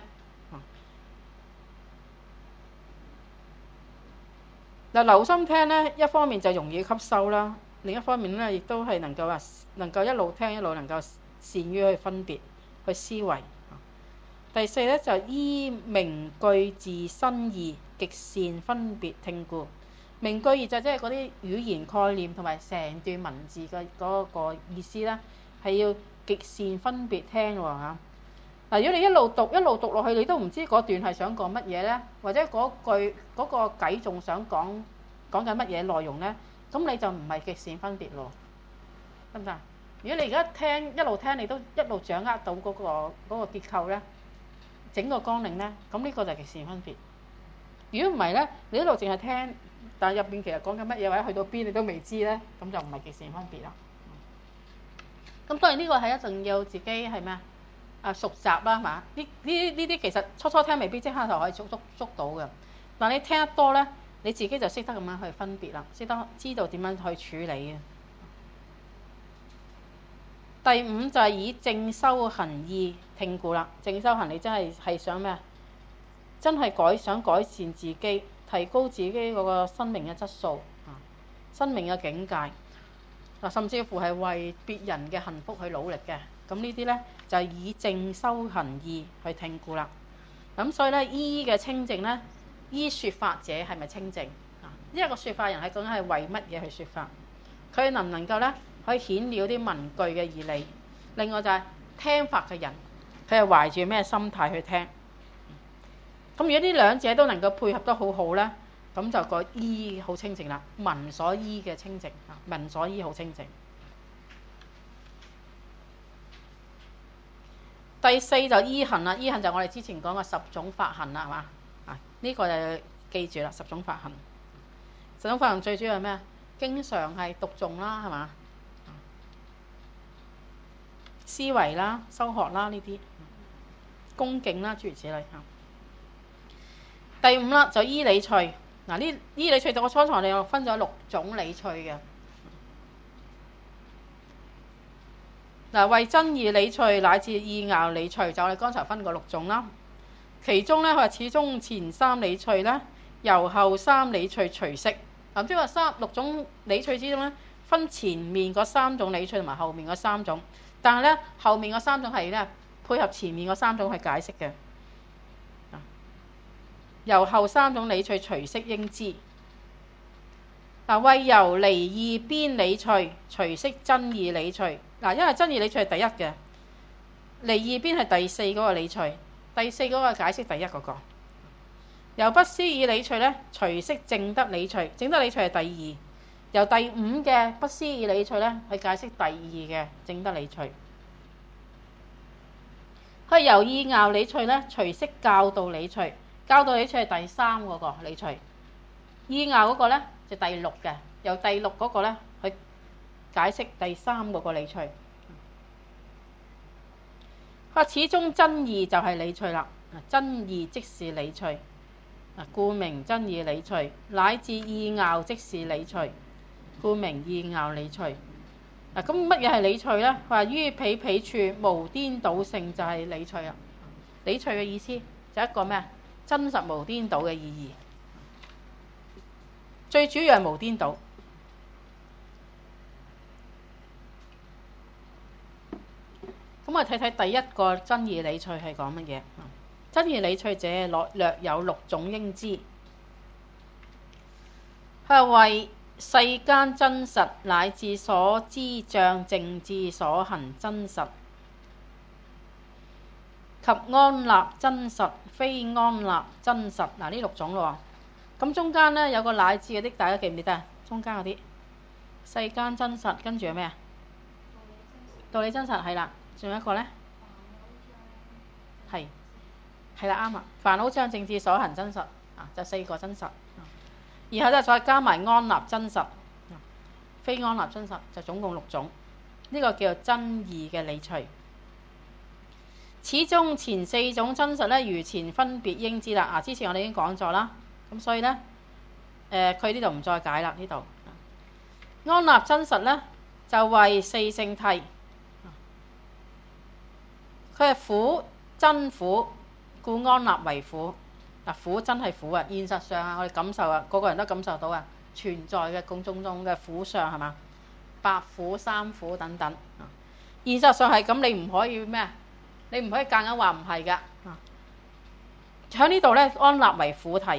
嗱，留心聽咧，一方面就容易吸收啦，另一方面咧亦都係能夠話能夠一路聽一路能夠善於去分別去思維。第四咧就依名句字新義極善分別聽故。名句義就即係嗰啲語言概念同埋成段文字嘅嗰個意思咧，係要極善分別聽喎嚇。嗱，如果你一路讀一路讀落去，你都唔知嗰段係想講乜嘢咧，或者嗰句嗰個偈仲想講講緊乜嘢內容咧，咁你就唔係極善分別咯，得唔得？如果你而家聽一路聽，你都一路掌握到嗰個嗰個結構咧，整個綱領咧，咁呢個就係極善分別。如果唔係咧，你一路淨係聽，但係入邊其實講緊乜嘢或者去到邊你都未知咧，咁就唔係極善分別啦。咁當然呢個係一定要自己係咩啊？啊熟習啦，係嘛？呢呢呢啲其實初初聽未必即刻就可以捉捉捉到嘅，但你聽得多咧， 你自己就識得咁樣去分別啦，識得知道點樣去處理嘅。第五就係以正修行意聽故啦。正修行你真係係想咩啊？真係改想改善自己，提高自己嗰個生命嘅質素啊，生命嘅境界嗱，甚至乎係為別人嘅幸福去努力嘅。咁呢啲呢，就係以正修行意去聽故啦。咁所以呢，依嘅清淨呢，依説法者係咪清淨啊？呢一個説法人係究竟係為乜嘢去説法？佢能唔能夠呢？可以顯了啲文句嘅義理？另外就係聽法嘅人，佢係懷住咩心態去聽？咁如果呢兩者都能夠配合得好好呢，咁就個依好清淨啦。文所依嘅清淨啊，文所依好清淨。第四就依行啦，依行就我哋之前講嘅十種法行啦，係嘛？啊，呢個就記住啦，十種法行。十種法行最主要係咩？經常係讀誦啦，係嘛？思維啦、修學啦呢啲，恭敬啦，諸如此類嚇。第五啦，就依理趣。嗱，呢依理趣我初堂我哋分咗六種理趣嘅。嗱，為真義理趣乃至意拗理趣，就我哋剛才分過六種啦。其中咧，佢話始終前三理趣咧，由後三理趣隨息。嗱，即係話三六種理趣之中咧，分前面嗰三種理趣同埋後面嗰三種。但係咧，後面嗰三種係咧配合前面嗰三種去解釋嘅。由後三種理趣隨息應知。嗱，為由離義邊理趣隨息真義理趣。嗱，因為真義理趣係第一嘅，離義邊係第四嗰個理趣，第四嗰個解釋第一嗰個。由不思議理趣咧隨息證得理趣，證得理趣係第二。由第五嘅不思議理趣咧去解釋第二嘅證得理趣。佢由意拗理趣咧隨息教導理趣，教導理趣係第三嗰個理趣。意拗嗰個咧就第六嘅，由第六嗰個咧去解釋第三嗰個理趣。佢話始終真義就係理趣啦，真義即是理趣，故名真義理趣，乃至意拗即是理趣，故名意拗理趣。嗱，咁乜嘢係理趣呢？佢話於彼彼處無顛倒性就係理趣啦。理趣嘅意思就係一個咩？真實無顛倒嘅意義。最主要係無顛倒。咁我哋睇睇第一個真義理趣係講乜嘢？真義理趣者略有六種應知。佢係為世間真實乃至所知障正智所行真實及安立真實非安立真實。嗱，呢六種咯。咁中間呢，有個乃至嗰啲，大家記唔記得啊？中間嗰啲世間真實，跟住係咩啊？道理真實係啦，仲有一個呢？係係啦，啱啊！煩惱障正智所行真實啊，就四個真實。然後咧再加埋安立真實，非安立真實，就總共六種。呢、這個叫做真義嘅理趣。始終前四種真實咧，如前分別應知啦。啊，之前我哋已經講咗啦，咁所以咧，誒佢呢度唔再解啦。呢度安立真實咧，就為四聖諦，佢係苦真苦，故安立為苦。嗱，苦真係苦啊！現實上啊，我哋感受啊，個個人都感受到啊，存在嘅種種種嘅苦相係嘛？百苦、三苦等等。現實上係咁，你唔可以咩？你唔可以夾硬話唔係㗎。喺呢度咧，安立為苦諦，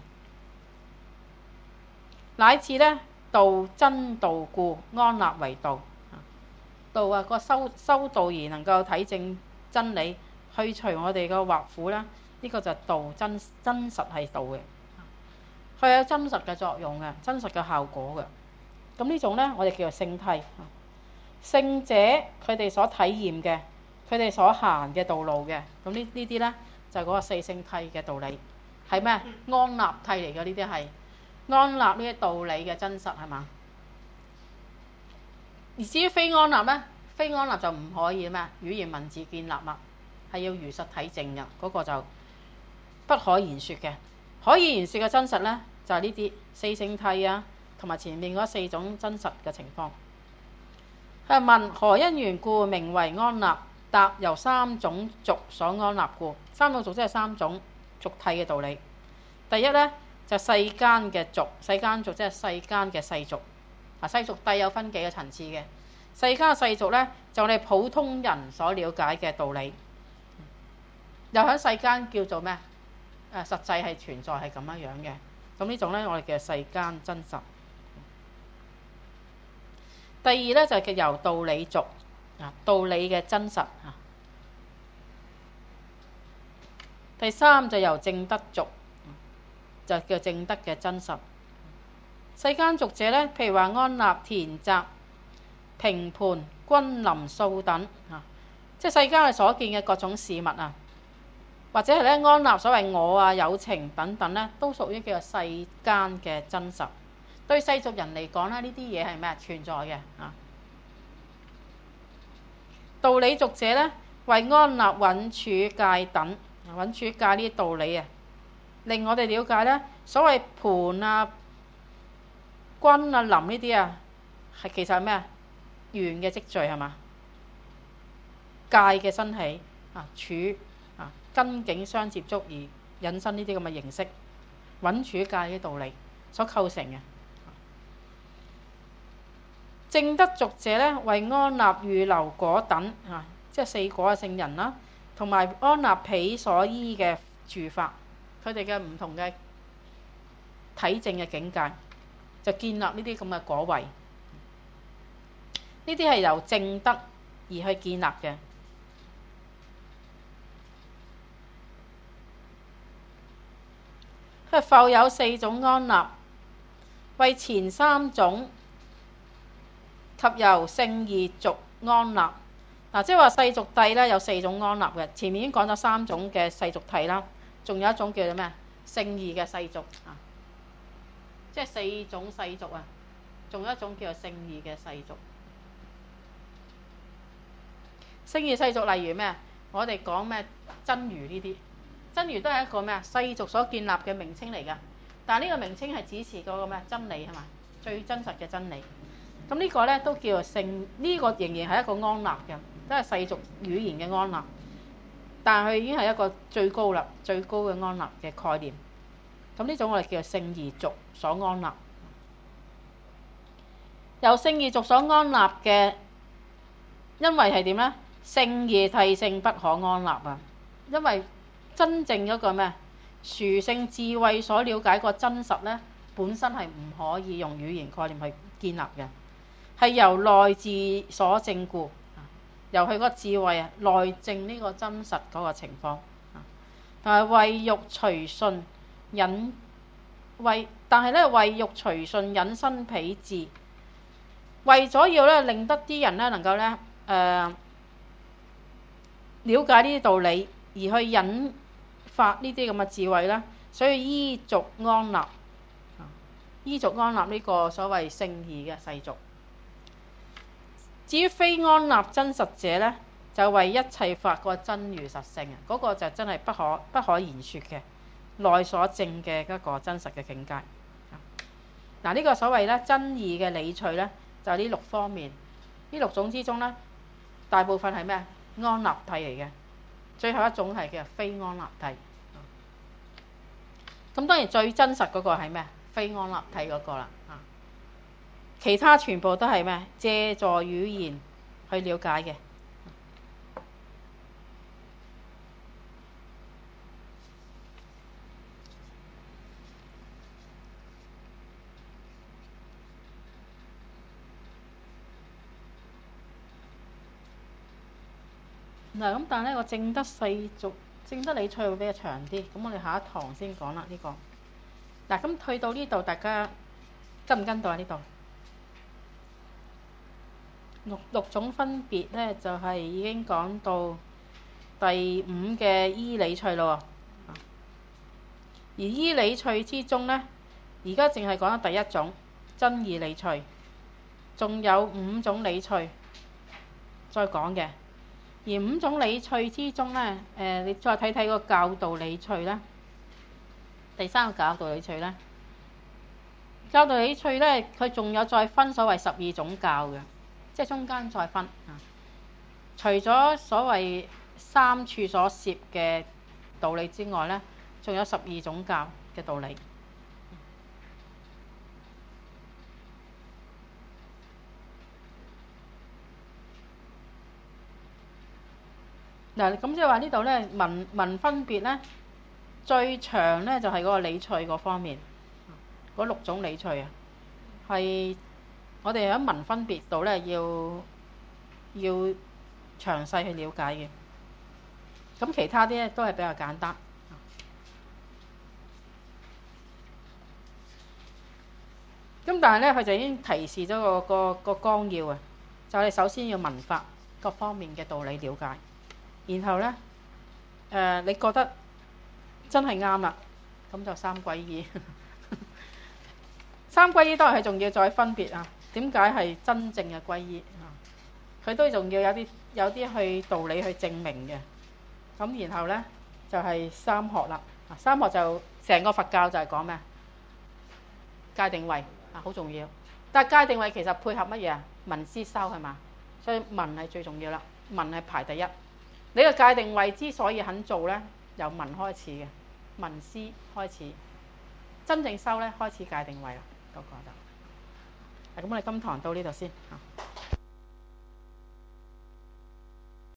乃至咧道真道故安立為道。道啊，個修修道而能夠體證真理，去除我哋個惑苦啦。呢個就係道，真真實係道嘅，佢有真實嘅作用嘅，真實嘅效果嘅。咁呢種呢，我哋叫做聖諦。聖者佢哋所體驗嘅，佢哋所行嘅道路嘅，咁呢呢啲呢，就係嗰個四聖諦嘅道理，係咩？安立諦嚟嘅，呢啲係安立呢啲道理嘅真實係嘛？而至於非安立呢，非安立就唔可以咩？語言文字建立啦，係要如實體證嘅，嗰、那個就不可言説嘅， 可以言說嘅真實呢，就係呢啲四聖諦啊，同埋前面嗰四種真實嘅情況。佢問何因緣故名為安立？答由三種族所安立故。三種族即係三種俗諦嘅道理。第一呢，就世間嘅族，世間族即係世間嘅世俗。啊，世俗諦有分幾個層次嘅。世間嘅世俗呢，就我哋普通人所了解嘅道理，又喺世間叫做咩？誒，實際係存在係咁樣樣嘅。咁呢種呢，我哋叫世間真實。第二呢，就係叫由道理族，啊，道理嘅真實啊。第三就由正德族，就叫正德嘅真實。世間族者呢，譬如話安立、田宅、平盤、君臨、數等啊，即係世間嘅所見嘅各種事物啊，或者係咧安立所謂我啊、有情等等呢，都屬於叫做世間嘅真實。對世俗人嚟講咧，呢啲嘢係咩？存在嘅啊。道理族者呢，為安立蘊處界等，蘊處界呢啲道理啊，令我哋了解呢，所謂盤啊、君啊、臨呢啲啊，係其實係咩啊？緣嘅積聚係嘛？界嘅生起啊，處啊，根境相接觸而引申呢啲咁嘅形式，蘊處界嘅道理所構成嘅。正德族者呢，為安立預流果等啊，即係四果嘅聖人啦，同埋安立彼所依嘅住法，佢哋嘅唔同嘅體證嘅境界，就建立呢啲咁嘅果位。呢啲係由正德而去建立嘅。佢復有四種安立，為前三種及由聖義族安立。嗱，即係話世俗諦咧有四種安立嘅。前面已經講咗三種嘅世俗諦啦，仲有一種叫做咩？聖義嘅世俗啊，即係四種世俗啊，仲有一種叫做聖義嘅世俗。聖義世俗例如咩？我哋講咩真如呢啲，真如都係一個咩啊？世俗所建立嘅名稱嚟㗎。但係呢個名稱係指示嗰個咩真理係嘛？最真實嘅真理。咁呢個咧都叫做聖，呢、這個仍然係一個安立嘅，都係世俗語言嘅安立。但係佢已經係一個最高啦，最高嘅安立嘅概念。咁呢種我哋叫做聖義族所安立。由聖義族所安立嘅，因為係點咧？聖義諦性不可安立啊！因為真正嗰個咩殊勝智慧所了解個真實咧，本身係唔可以用語言概念去建立嘅，係由內自所證故，由佢嗰個智慧啊，內證呢個真實嗰個情況啊，同埋為欲隨順引為，但係咧為欲隨順引申彼智，為咗要咧令得啲人咧能夠咧誒。呃了解呢啲道理，而去引發呢啲咁嘅智慧啦，所以依族安立，依族安立呢個所謂聖義嘅世俗。至於非安立真實者呢，就為一切法個真如實性啊，嗰、那個就真係不可不可言説嘅內所證嘅一個真實嘅境界。嗱，呢個所謂咧真義嘅理趣呢，就係、是、呢六方面，呢六種之中呢，大部分係咩？安立諦嚟嘅，最後一種係叫非安立諦。咁當然最真實嗰個係咩？非安立諦嗰個啦。其他全部都係咩？借助語言去了解嘅。嗱，咁但係咧個正德世俗、正德理趣會比較長啲，咁我哋下一堂先講啦呢個。嗱，咁去到呢度，大家跟唔跟到啊？呢度六六種分別咧，就係、是、已經講到第五嘅依理趣咯。而依理趣之中咧，而家淨係講咗第一種真義理趣，仲有五種理趣再講嘅。而五種理趣之中呢，誒、呃，你再睇睇個教導理趣呢， 第三個教導理趣咧，教導理趣咧，佢仲有再分所謂十二種教嘅，即係中間再分啊。除咗所謂三處所攝嘅道理之外咧，仲有十二種教嘅道理。嗱，咁即係話呢度咧，文文分別咧，最長咧就係嗰個理趣嗰方面，嗰六種理趣啊，係我哋喺文分別度咧要要詳細去了解嘅。咁其他啲咧都係比較簡單。咁但係咧，佢就已經提示咗個個個綱要啊，就係首先要文法各方面嘅道理了解。然後咧，誒、呃，你覺得真係啱啦，咁就三歸依。三歸依當然係仲要再分別啊。點解係真正嘅歸依啊？佢都仲要有啲有啲去道理去證明嘅。咁然後咧就係、是、三學啦。啊，三學就成個佛教就係講咩？戒定慧啊，好重要。但係戒定慧其實配合乜嘢啊？聞思修係嘛？所以聞係最重要啦。聞係排第一。你個戒定慧之所以肯做咧，由聞開始嘅，聞思開始，真正修咧開始戒定慧啦，嗰個就。咁我哋今堂到呢度先嚇。